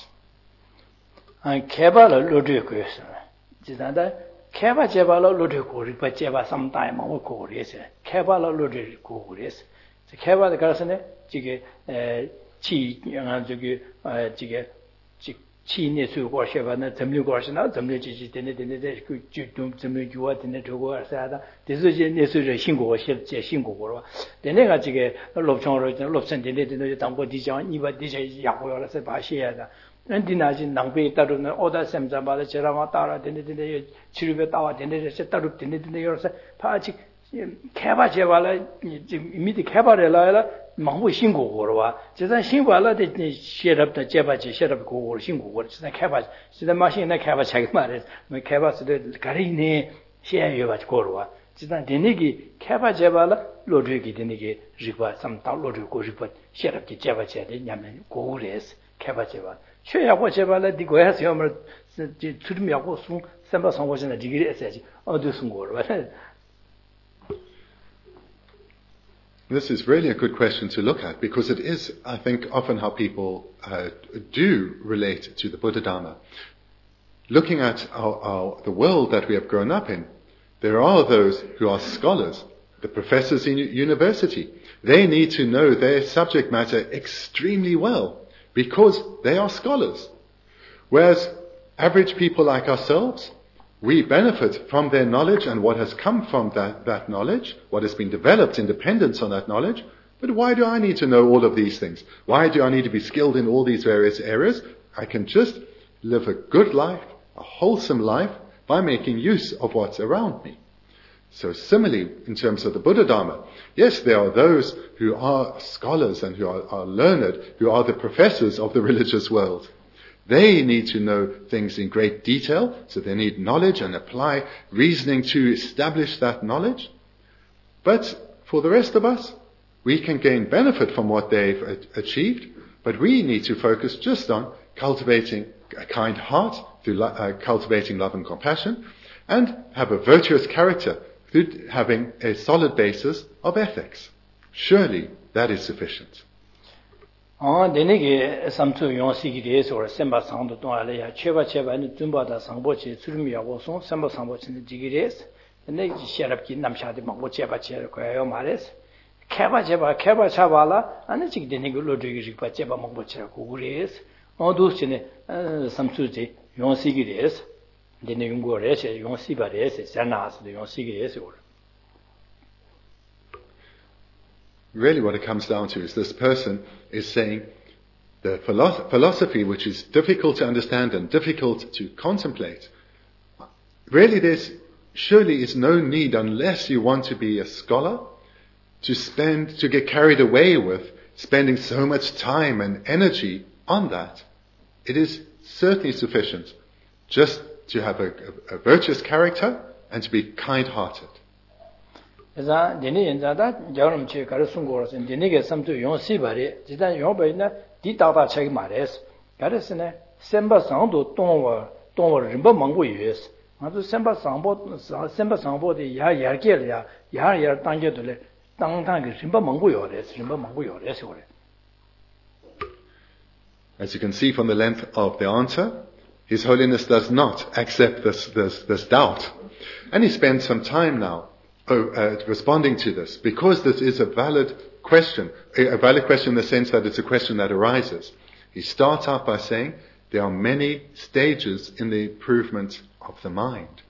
chi ne su go sheba na zamli go shina zamli ji de ku ju dum zamli juwa de to go sa da de su ji ne su je xin go xie jie xin go lo de ne ga ji ge lo chong ro lo chen de de dang bo di jiang ni ba de xie ya go la se ba xie da ren di na ji nang bei da ru na o da sem za ba de jia ma da la de chi ru be da wa de se da ru de yo se pa ji 개바 제발라 이미디 개발해라라 망고 신고고로와 제가 신고할라데 셰럽다 제바지 셰럽 고고 신고고 진짜 개바 진짜 마신나 개바 자기 말에 개바스도 가리네 셰여 가지고로와 진짜 되네기 개바 제발라 로드기 되네기 리바 삼다 로드고 리바 셰럽지 제바지데 냐면 고고레스 개바 제발 최야고 제발라 디고야스 요mer 주름이하고 수 셈바 상고전에 디기리 했어야지 어두슨 거로 This is really a good question to look at, because it is, I think, often how people do relate to the Buddha Dharma. Looking at the world that we have grown up in, there are those who are scholars, the professors in university. They need to know their subject matter extremely well, because they are scholars. Whereas average people like ourselves, we benefit from their knowledge and what has come from that knowledge, what has been developed in dependence on that knowledge. But why do I need to know all of these things? Why do I need to be skilled in all these various areas? I can just live a good life, a wholesome life, by making use of what's around me. So similarly, in terms of the Buddha Dharma, yes, there are those who are scholars and who are learned, who are the professors of the religious world. They need to know things in great detail, so they need knowledge and apply reasoning to establish that knowledge. But for the rest of us, we can gain benefit from what they've achieved, but we need to focus just on cultivating a kind heart, through cultivating love and compassion, and have a virtuous character through having a solid basis of ethics. Surely that is sufficient. 데네게 삼투 용시기리에서 올 셈바 상도 동안에야 최바는 준바다 상보치 수름이하고 송 셈바 상보치는 지기리에서 근데 시럽기 남샤데 막고 제바치를 거예요 말했어 개바 차발라 아니 지금 데네게 로드기 제바 막보치라고 그래서 어두스네 삼투지 용시기리에서 데네 용고레서 용시바레서 자나스도 용시기리에서 올 really what it comes down to is this person is saying the philosophy which is difficult to understand and difficult to contemplate, really there surely is no need, unless you want to be a scholar, to get carried away with spending so much time and energy on that. It is certainly sufficient just to have a virtuous character and to be kind-hearted. 자, 데니 인자다 저놈치 가르순 거라서 데니게 삼도 용 시바리 지단 용바이나 디다다 책이 말했어. 가르스네 셈바상도 동워 림바 망고 예스. 아주 셈바상보데 야야게야 야야 당게들레 당당게 림바 망고 요레스. 림바 망고 요레스 그래. As you can see from the length of the answer, His Holiness does not accept this doubt. And he spends some time now responding to this, because this is a valid question in the sense that it's a question that arises. He starts out by saying there are many stages in the improvement of the mind.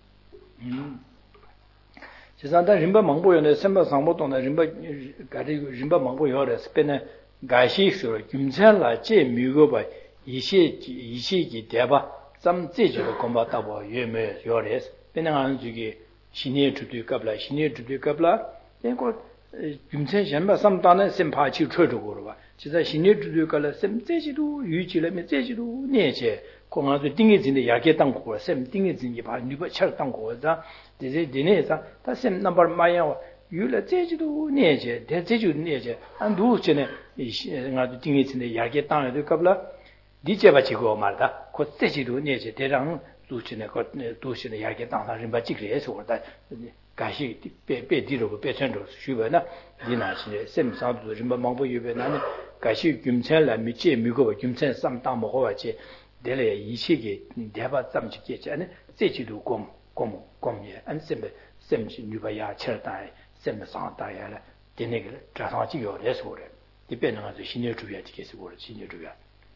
지산다 림바 망보요네 셈바 상보도나 림바 망보요레 스페네 가시스로 김찬라 제 미고바 이시기 대바 좀 제주로 공부하다고 예매 요레스 베나한 주기 신의 주도 갑라 내가 김천 셈바 삼단에 셈파치 쳐주고 봐 진짜 신의 주도 갑라 셈 제주도 유지라면 제주도 내제 공화도 띵해진데 야게 땅고 셈 띵해진이 봐 누가 철 땅고자 이제 디네사 다셈 넘버 마야 유라 제주도 내제 대제주 내제 안 누우전에 이가도 띵해진데 야게 땅에도 갑라 디제바치고 말다 그 제주도 내제 대랑 두치네 그 두시네 야게 땅다 림바치 그래서 그다 가시 빼디로 빼천도 쉬버나 디나시 셈사도 림바 망보 유베나니 가시 김천라 미제 미고 김천 삼다 먹어야지 내래 이시게 대바 잠지게잖아 제주도 곰예 안셈베 셈지 누바야 철다이 셈상다야라 되네게 자상지요 레서 그래 이변은 아주 신의 주야 지게서 그래 신의 주야.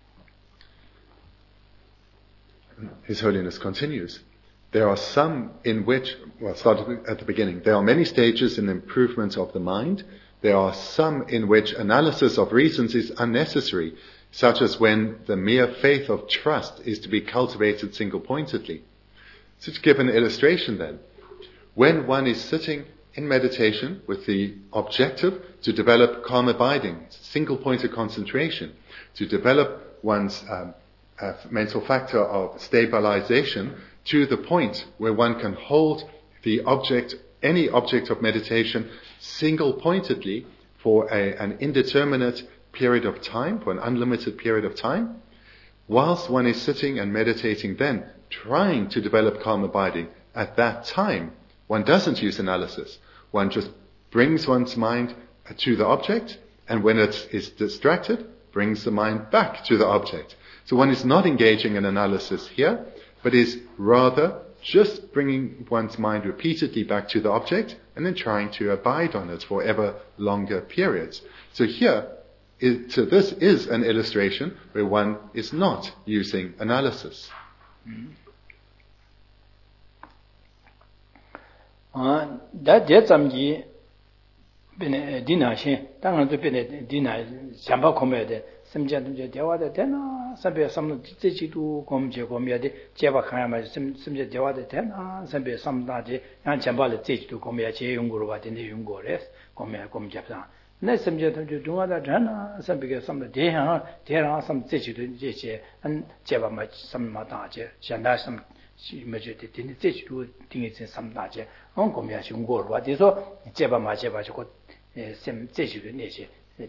His Holiness continues. There are some in which, starting at the beginning, there are many stages in the improvement of the mind. There are some in which analysis of reasons is unnecessary, such as when the mere faith of trust is to be cultivated single-pointedly. So to give an illustration then, when one is sitting in meditation with the objective to develop calm abiding, single-pointed concentration, to develop one's mental factor of stabilization to the point where one can hold the object, any object of meditation, single-pointedly for an indeterminate period of time, for an unlimited period of time, whilst one is sitting and meditating then, trying to develop calm abiding, at that time, one doesn't use analysis. One just brings one's mind to the object, and when it is distracted, brings the mind back to the object. So one is not engaging in analysis here, but is rather just bringing one's mind repeatedly back to the object and then trying to abide on it for ever longer periods. So this is an illustration where one is not using analysis. 심지어 대화도 되나 선배 삼는 제지도 검제 검야데 제바 가야마 심지어 대화도 되나 선배 삼다지 난 전발에 제지도 검야 제 연구로 받는데 연구를 검야 검잡상 내 심지어 중화다 되나 선배가 삼다 대랑 삼 제지도 제제 한 제바마 삼마다제 현다 삼 뭐지 되는 제지도 등에서 삼다제 온 검야 연구로 받아서 제바마 제바고 셈 제지도 내제 A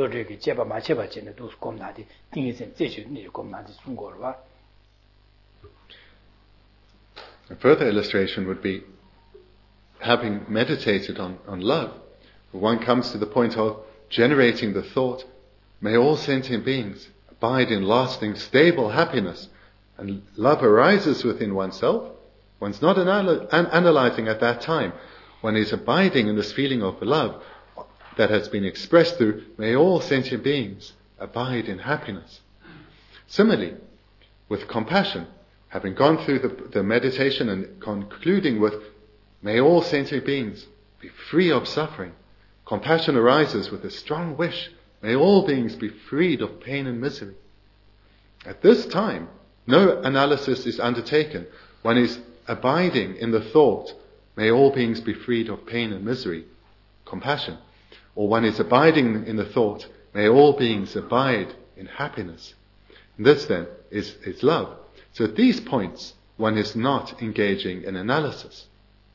further illustration would be having meditated on love. One comes to the point of generating the thought, may all sentient beings abide in lasting, stable happiness, and love arises within oneself. One's not analyzing at that time. One is abiding in this feeling of love that has been expressed through, may all sentient beings abide in happiness. Similarly, with compassion, having gone through the meditation and concluding with, may all sentient beings be free of suffering, Compassion arises with a strong wish, may all beings be freed of pain and misery. At this time, no analysis is undertaken. One is abiding in the thought, may all beings be freed of pain and misery, compassion. Or one is abiding in the thought, may all beings abide in happiness. And this then is love. So at these points, one is not engaging in analysis.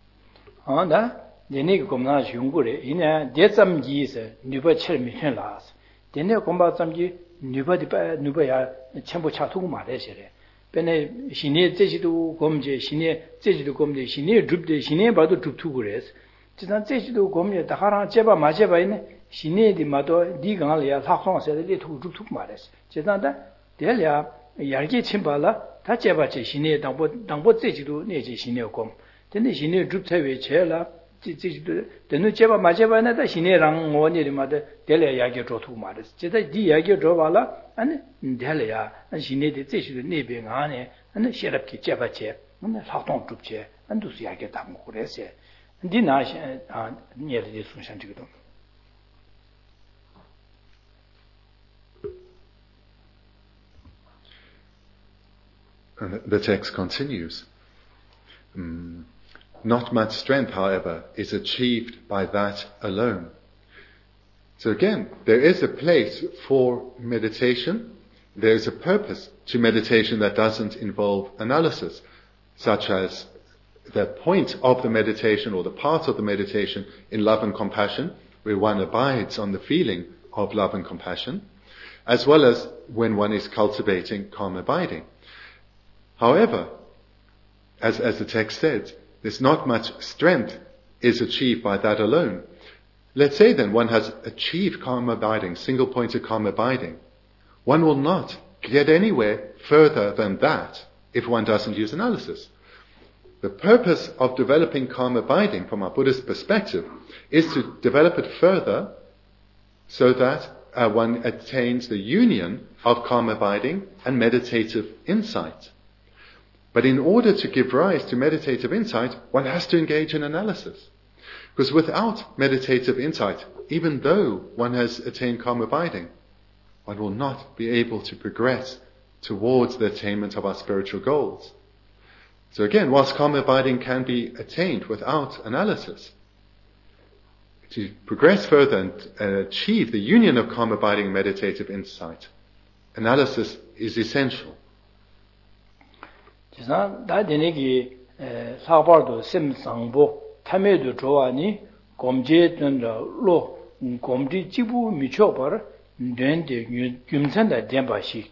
Dene gomna shungure ina de samji se nuba chermi hen las dene gomba samji nuba ya chenpo chatu ma de shere pene shine zejidu gomje shine zejidu gomje shine drupde shine bado druptu gures 지난 제주도 gomje 다하랑 제바 마제바 ine shine di mado di gangal ya 사성 se de 툭툭 말했어 지난다 del야 yarge chimbal라 다 제바제 shine 당보 제주도 내지 shine gom dene shine druptewe chela 되는 제바 마제바나다 신이랑 원이리마다 델레 야게 조투 말스 제다 디 야게 조발라 아니 델레야 신이데 제시도 네베 안에 아니 셰랍기 제바제 근데 사통 줍제 안두스 야게 담고 그래서 디나 니에르디 순산지기도 The text continues. Not much strength, however, is achieved by that alone. So again, there is a place for meditation. There is a purpose to meditation that doesn't involve analysis, such as the point of the meditation or the part of the meditation in love and compassion, where one abides on the feeling of love and compassion, as well as when one is cultivating calm abiding. However, as the text says, there's not much strength is achieved by that alone. Let's say then one has achieved calm abiding, single-pointed calm abiding. One will not get anywhere further than that if one doesn't use analysis. The purpose of developing calm abiding from a Buddhist perspective is to develop it further so that one attains the union of calm abiding and meditative insight. But in order to give rise to meditative insight, one has to engage in analysis. Because without meditative insight, even though one has attained calm abiding, one will not be able to progress towards the attainment of our spiritual goals. So again, whilst calm abiding can be attained without analysis, to progress further and achieve the union of calm abiding and meditative insight, analysis is essential. 지산 다데네기 사바도 셈상보 타메도 좋아니 검제된로 검지 지부 미쳐버 된데 김산다 덴바시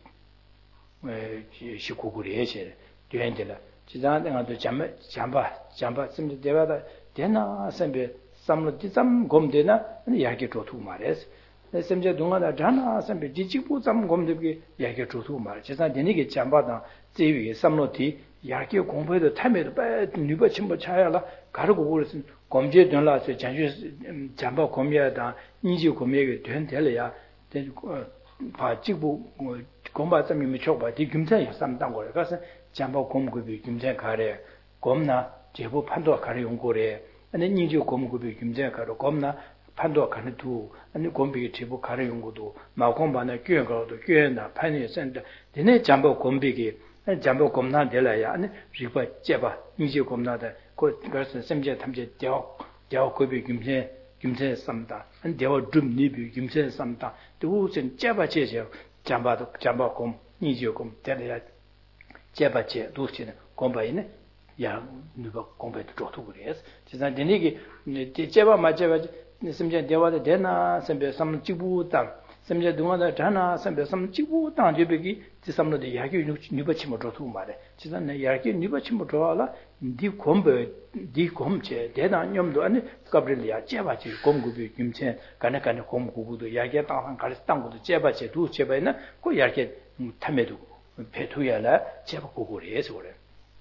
시고구리 해제 된데라 지산 내가도 잠바 셈데 대바다 되나 셈베 삼로 디삼 검되나 야게 좋투 말레스 셈제 동안다 자나 셈베 지지부 삼 검되게 야게 좋투 말 지산 되네기 잠바다 제위에 삼로티 야게 공부해도 타메도 빠 누버 침버 차야라 가르고 그래서 검제 된라서 장주 잠바 검야다 인지 검예게 된텔이야 바 지부 공부 좀 미쳐봐 디 김찬이 삼당 거래 가서 잠바 공부비 김찬 가래 검나 제부 판도 가래 용고래 아니 인지 공부비 김찬 가래 검나 판도 가는 두 아니 공비 제부 가래 용고도 마공반에 교회가도 교회나 판에 센데 되네 잠바 공비기 잠보 검나 될라야 아니 리바 제바 이제 검나다 그것은 semje 탐제 대어 고비 김세 삼다 한 대어 좀 니비 김세 삼다 두선 제바 제제 잠바도 잠바 검 이제 검 될라야 제바 제 두시는 검바이네 야 누가 검바도 좋도 그래서 지난 되니기 제바 맞제바 semje 대화도 되나 sembe 삼 지부당 semje 동안다 자나 sembe 삼 지부당 제베기 지삼로데 야기 뉴버치모 좋도 말에 지난 야기 뉴버치모 좋아라 디 곰베 디 곰제 대단념도 아니 가브릴리아 제바지 곰구비 김체 가나가나 곰구구도 야기 땅한 가르스 땅구도 제바제 두 제바이나 그 야기 탐에도 배투야라 제바고고리 해서 그래.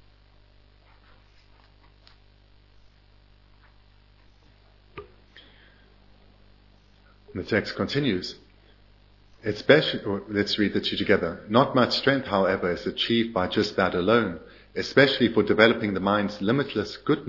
The text continues. Especially, or let's read the two together. Not much strength, however, is achieved by just that alone, especially for developing the mind's limitless goodness,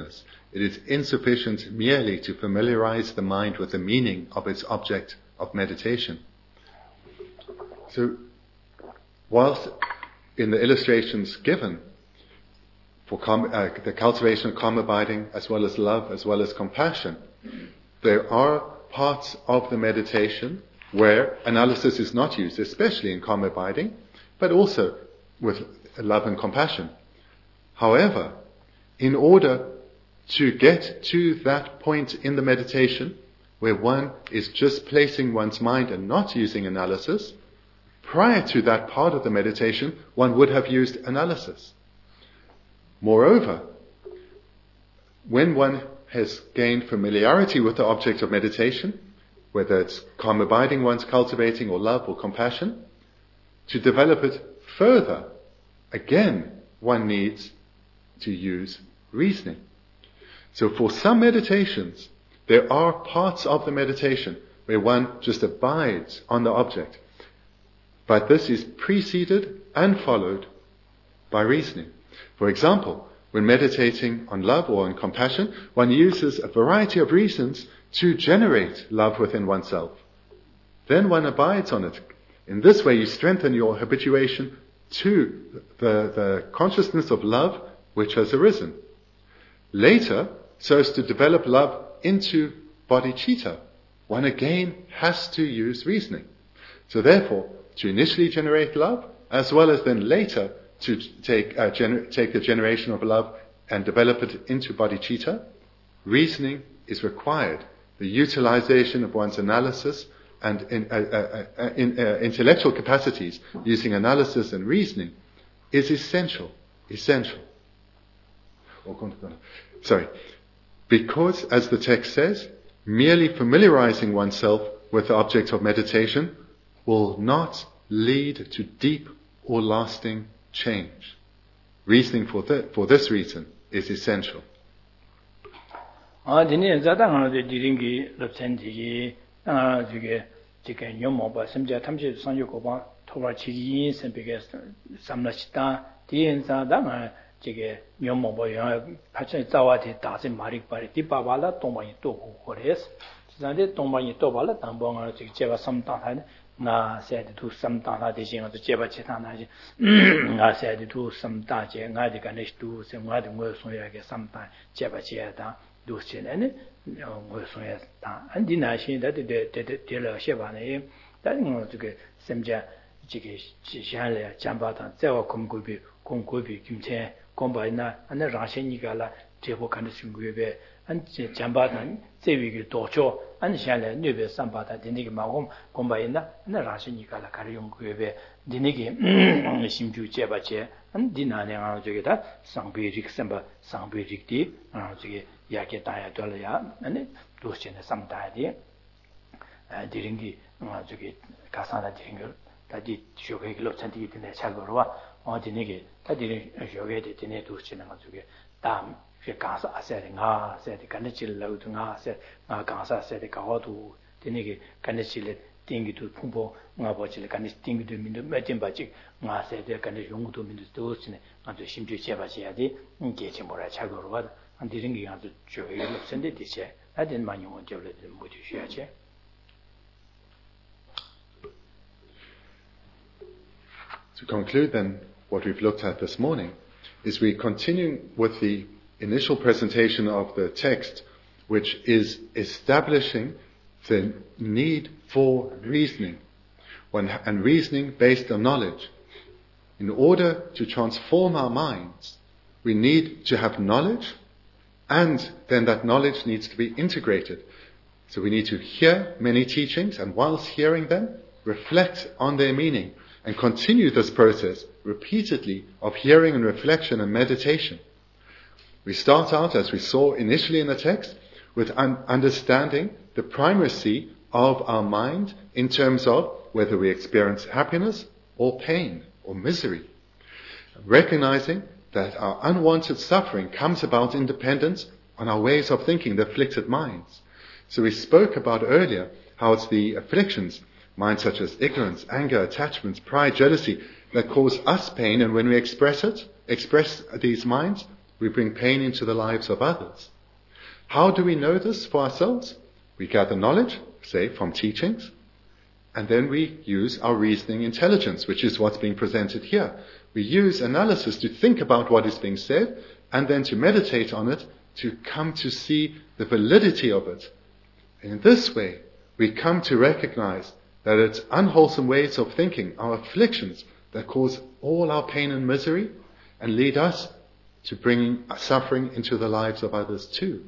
it is insufficient merely to familiarize the mind with the meaning of its object of meditation. So, whilst in the illustrations given for the cultivation of calm abiding, as well as love, as well as compassion, there are parts of the meditation where analysis is not used, especially in calm abiding, but also with love and compassion. However, in order to get to that point in the meditation where one is just placing one's mind and not using analysis, prior to that part of the meditation, one would have used analysis. Moreover, when one has gained familiarity with the object of meditation, whether it's calm abiding one's cultivating or love or compassion, to develop it further, again, one needs to use reasoning. So for some meditations, there are parts of the meditation where one just abides on the object. But this is preceded and followed by reasoning. For example, when meditating on love or on compassion, one uses a variety of reasons to generate love within oneself. Then one abides on it. In this way, you strengthen your habituation to the consciousness of love which has arisen. Later, so as to develop love into bodhicitta, one again has to use reasoning. So therefore, to initially generate love, as well as then later to take the generation of love and develop it into bodhicitta, reasoning is required. The utilization of one's analysis and intellectual capacities using analysis and reasoning is essential. Because, as the text says, merely familiarizing oneself with the object of meditation will not lead to deep or lasting change. Reasoning for this reason is essential. 지게 묘모보여 파체 자와디 다세 마릭바리 디바발라 동방이 또 고레스 지난데 동방이 또 발라 담봉을 지게 제가 삼당하네 나 세드 삼당하 대신에 제가 제단하지 나 세드 삼다제 나디 간에스도 생활의 뭐 소야게 삼당 제가 제다 도시네네 뭐 소야다 안디나신데 데데데려 셰바네 다른 저게 샘자 지게 지샤래 잠바다 제가 공고비 김체 공바이나 안에 라신이가라 제보 간의 친구에 안 잠바단 제위기 도초 안샤래 뇌베 삼바다 되니게 마고 공바이나 안에 라신이가라 가리용 그에 되니게 심주 제바제 안 디나네가 저기다 상비직 삼바 상비직디 저기 야게 다야 돌야 아니 도시네 삼다디 디링기 저기 가사나 디링거 다디 쇼게기 롭찬디 되네 차고로와 어디니게 다들 쇼게데 되네 도시는 가지고 다음 그 가사 아세가 세데 간질라우드가 세가 가사 세데 가고도 되니게 간질레 띵기도 풍보 nga 보질 간지 띵기도 민도 매진바지 nga 세데 간지 용도 민도 도시네 아주 심주 제바지야디 게지 뭐라 차고로와 안 디링기 아주 저기 롭센데 디체 다들 많이 원절을 못 주셔야지. To conclude then, what we've looked at this morning is we continue with the initial presentation of the text, which is establishing the need for reasoning, and reasoning based on knowledge. In order to transform our minds, we need to have knowledge, and then that knowledge needs to be integrated. So we need to hear many teachings, and whilst hearing them, reflect on their meaning, and continue this process repeatedly of hearing and reflection and meditation. We start out, as we saw initially in the text, with understanding the primacy of our mind in terms of whether we experience happiness or pain or misery. Recognizing that our unwanted suffering comes about in dependence on our ways of thinking, the afflicted minds. So we spoke about earlier how it's the afflictions, minds such as ignorance, anger, attachments, pride, jealousy, that cause us pain, and when we express these minds, we bring pain into the lives of others. How do we know this for ourselves? We gather knowledge, say, from teachings, and then we use our reasoning intelligence, which is what's being presented here. We use analysis to think about what is being said, and then to meditate on it, to come to see the validity of it. And in this way, we come to recognize that it's unwholesome ways of thinking, our afflictions, that cause all our pain and misery, and lead us to bringing suffering into the lives of others too.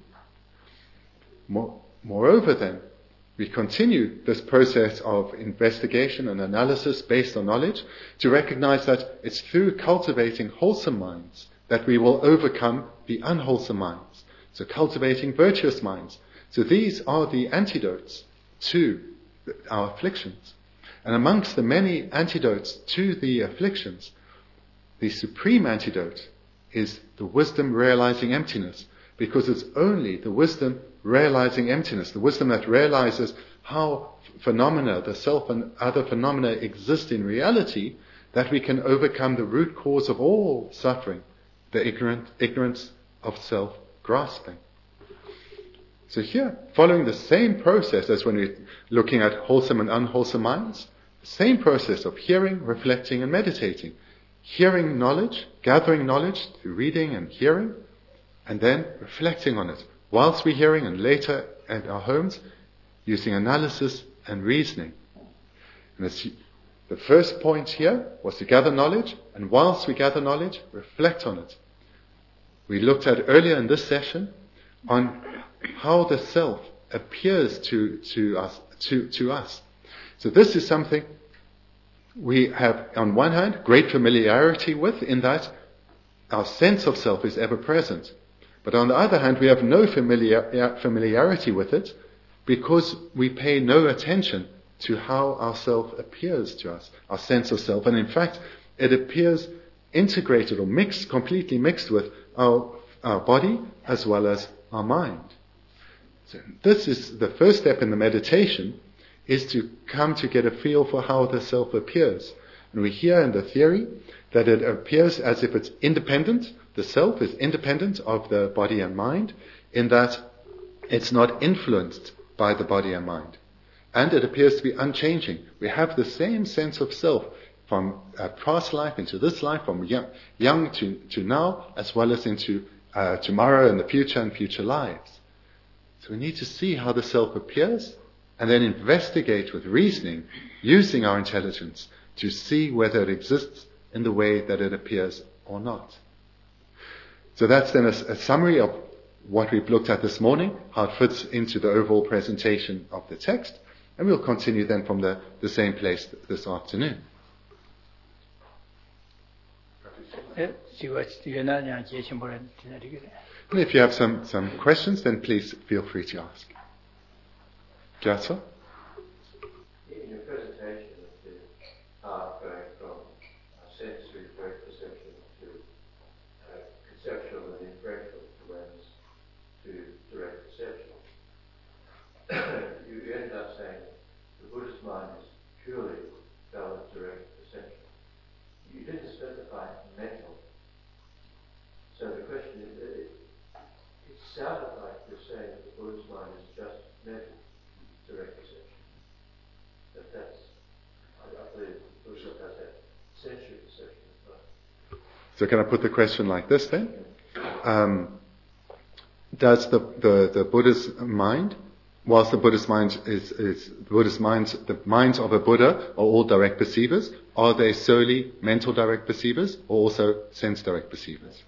Moreover then, we continue this process of investigation and analysis based on knowledge to recognize that it's through cultivating wholesome minds that we will overcome the unwholesome minds. So cultivating virtuous minds. So these are the antidotes to our afflictions. And amongst the many antidotes to the afflictions, the supreme antidote is the wisdom realizing emptiness, because it's only the wisdom realizing emptiness, the wisdom that realizes how phenomena, the self and other phenomena exist in reality, that we can overcome the root cause of all suffering, the ignorance of self-grasping. So here, following the same process as when we're looking at wholesome and unwholesome minds, the same process of hearing, reflecting and meditating. Hearing knowledge, gathering knowledge through reading and hearing, and then reflecting on it whilst we're hearing and later at our homes, using analysis and reasoning. And the first point here was to gather knowledge, and whilst we gather knowledge, reflect on it. We looked at earlier in this session on how the self appears to us. So this is something we have, on one hand, great familiarity with, in that our sense of self is ever present. But on the other hand, we have no familiarity with it, because we pay no attention to how our self appears to us, our sense of self. And in fact, it appears integrated or mixed, completely mixed with our body as well as our mind. So this is the first step in the meditation, is to come to get a feel for how the self appears. And we hear in the theory that it appears as if it's independent. The self is independent of the body and mind, in that it's not influenced by the body and mind. And it appears to be unchanging. We have the same sense of self from past life into this life, from young to now, as well as into tomorrow and the future and future lives. So we need to see how the self appears, and then investigate with reasoning, using our intelligence, to see whether it exists in the way that it appears or not. So that's then a summary of what we've looked at this morning, how it fits into the overall presentation of the text, and we'll continue then from the same place this afternoon. And if you have some questions, then please feel free to ask. Jasper? In your presentation of the art going from sensory perception to conceptual and inferential awareness to direct perception, you ended up saying the Buddhist mind is purely valid direct perception. You didn't specify mental. So the question is, it sounded like you're saying that the Buddhist mind is just mental direct perception. That's, I believe Buddhism does have sensory perception as well. So can I put the question like this then? Does the Buddhist mind, whilst the Buddhist mind the minds of a Buddha are all direct perceivers, are they solely mental direct perceivers or also sense direct perceivers?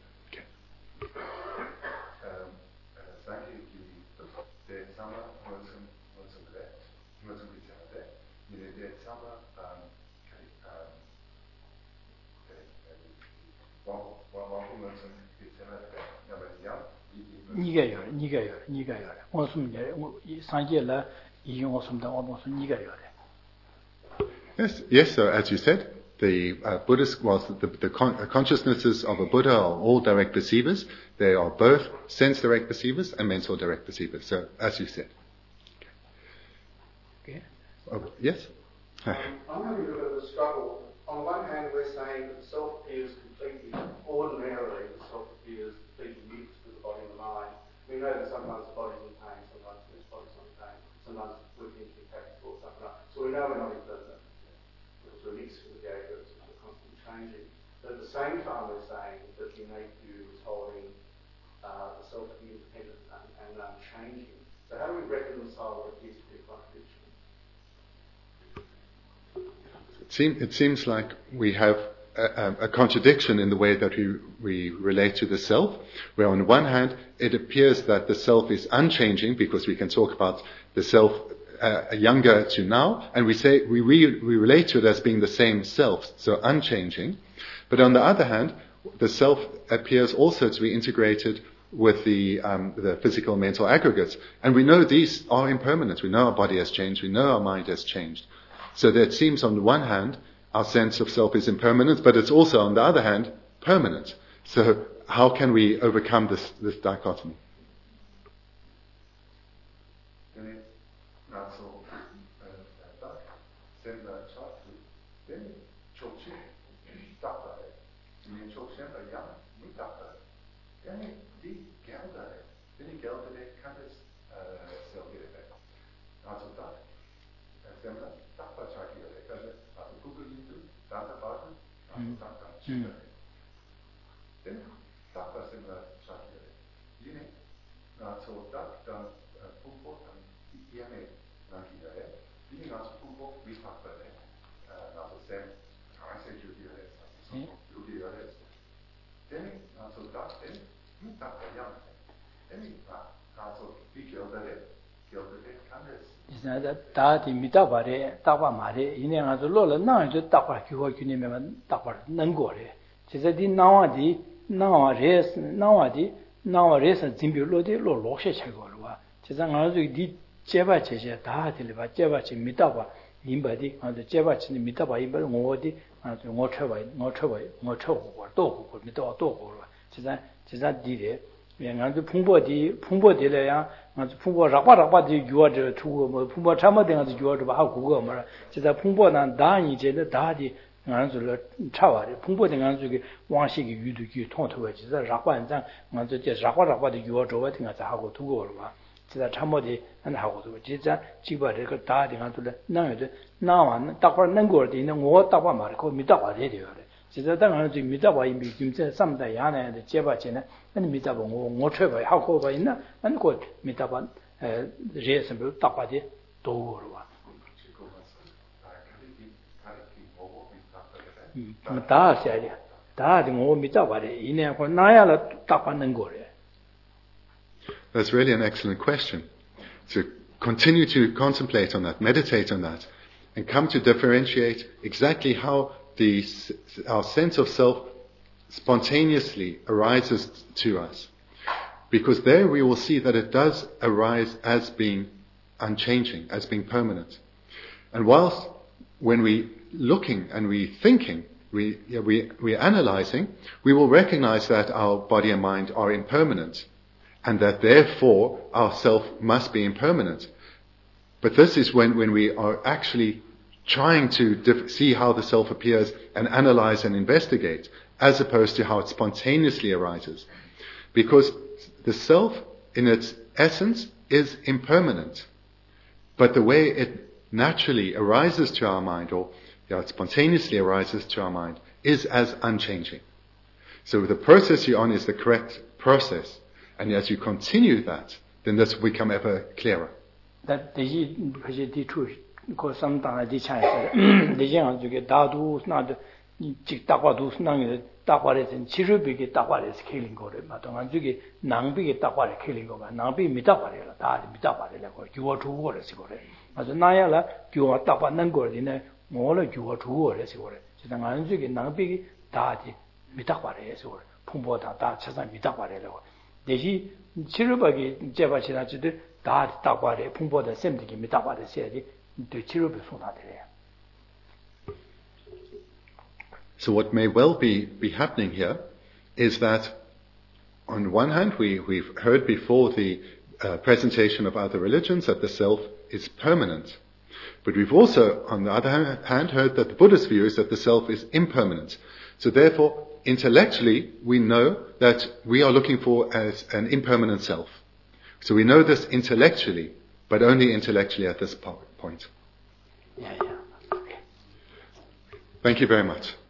Yes. So as you said, the Buddhist, whilst the consciousnesses of a Buddha are all direct perceivers, they are both sense direct perceivers and mental direct perceivers. So as you said. Okay. Oh, yes. I'm having a bit of a struggle. On one hand, we're saying that the self appears completely ordinarily. The self appears completely mixed with the body and the mind. We know that sometimes the body changing. So how do we reconcile what appears to be a contradiction? It seems like we have a contradiction in the way that we relate to the self, where on one hand it appears that the self is unchanging because we can talk about the self younger to now, and we say we relate to it as being the same self, so unchanging. But on the other hand, the self appears also to be integrated with the physical mental aggregates, and we know these are impermanent. We know our body has changed. We know our mind has changed. So that it seems on the one hand our sense of self is impermanent, but it's also on the other hand permanent. So how can we overcome this dichotomy? 다디 미다바레 따바마레 이내가서 로라 나도 따바 규호 규님에만 따바 능고래 제자디 나와레스 진비로데 로로셰 차고로와 제장아서 디 제바 제제 다들이 봐 제바치 미다바 임바디 아주 제바치 미다바 임바 오디 아주 오쳐고 미다바 제자 디레 양아주 풍보디래야 아주 풍보 라바라바디 유어저 투고 뭐 풍보 참아대가서 유어저 봐 하고 뭐 제가 풍보난 다니 제는 다디 안주를 차와리 풍보된 안주기 왕식이 유두기 통통해 제가 라반장 먼저 제 라바라바디 유어저 같은 거 하고 두고 봐 제가 참아대 안 하고도 제가 집어 그 다디 안주를 나여도 나와 딱바 능고를 있는 뭐 딱바 말고 미다바 돼요 제가 당하는 지 미다바 이미 김제 삼다 야나에 제바체는 아니 미다바 뭐 쳐봐 하고 봐 있나 아니 그 미다바 제스를 딱바디 도로와 다시야 다디 뭐 미다바래 이내 그 나야라 딱바는 거래. That's really an excellent question. To continue to contemplate on that, meditate on that, and come to differentiate exactly how our sense of self spontaneously arises to us. Because there we will see that it does arise as being unchanging, as being permanent. And whilst when we looking and we thinking, we analyzing, we will recognize that our body and mind are impermanent, and that therefore our self must be impermanent. But this is when we are actually trying to see how the self appears and analyze and investigate, as opposed to how it spontaneously arises. Because the self, in its essence, is impermanent. But the way it naturally arises to our mind, or it spontaneously arises to our mind, is as unchanging. So the process you're on is the correct process. And as you continue that, then this will become ever clearer. That 그 삼단의 디차에서 내장 중에 다도 나도 직 딱과도 순항에 딱과에서 치료비게 딱과에서 킬링 거래 맞던 중에 낭비게 딱과에 킬링 거가 낭비 미딱과래라 다 미딱과래라고 교어 주고래서 그래 맞아 나야라 교어 딱과는 거리네 뭐를 교어 주고래서 그래 지금 안 중에 낭비게 다디 미딱과래서 그래 풍보다 다 찾아 미딱과래라고 대시 치료비게 제바치나지도 다 딱과래 풍보다 샘들이 미딱과래서 So what may well be happening here is that on one hand we've heard before the presentation of other religions that the self is permanent. But we've also on the other hand heard that the Buddhist view is that the self is impermanent. So therefore intellectually we know that we are looking for as an impermanent self. So we know this intellectually, but only intellectually at this point. Yeah. Thank you very much.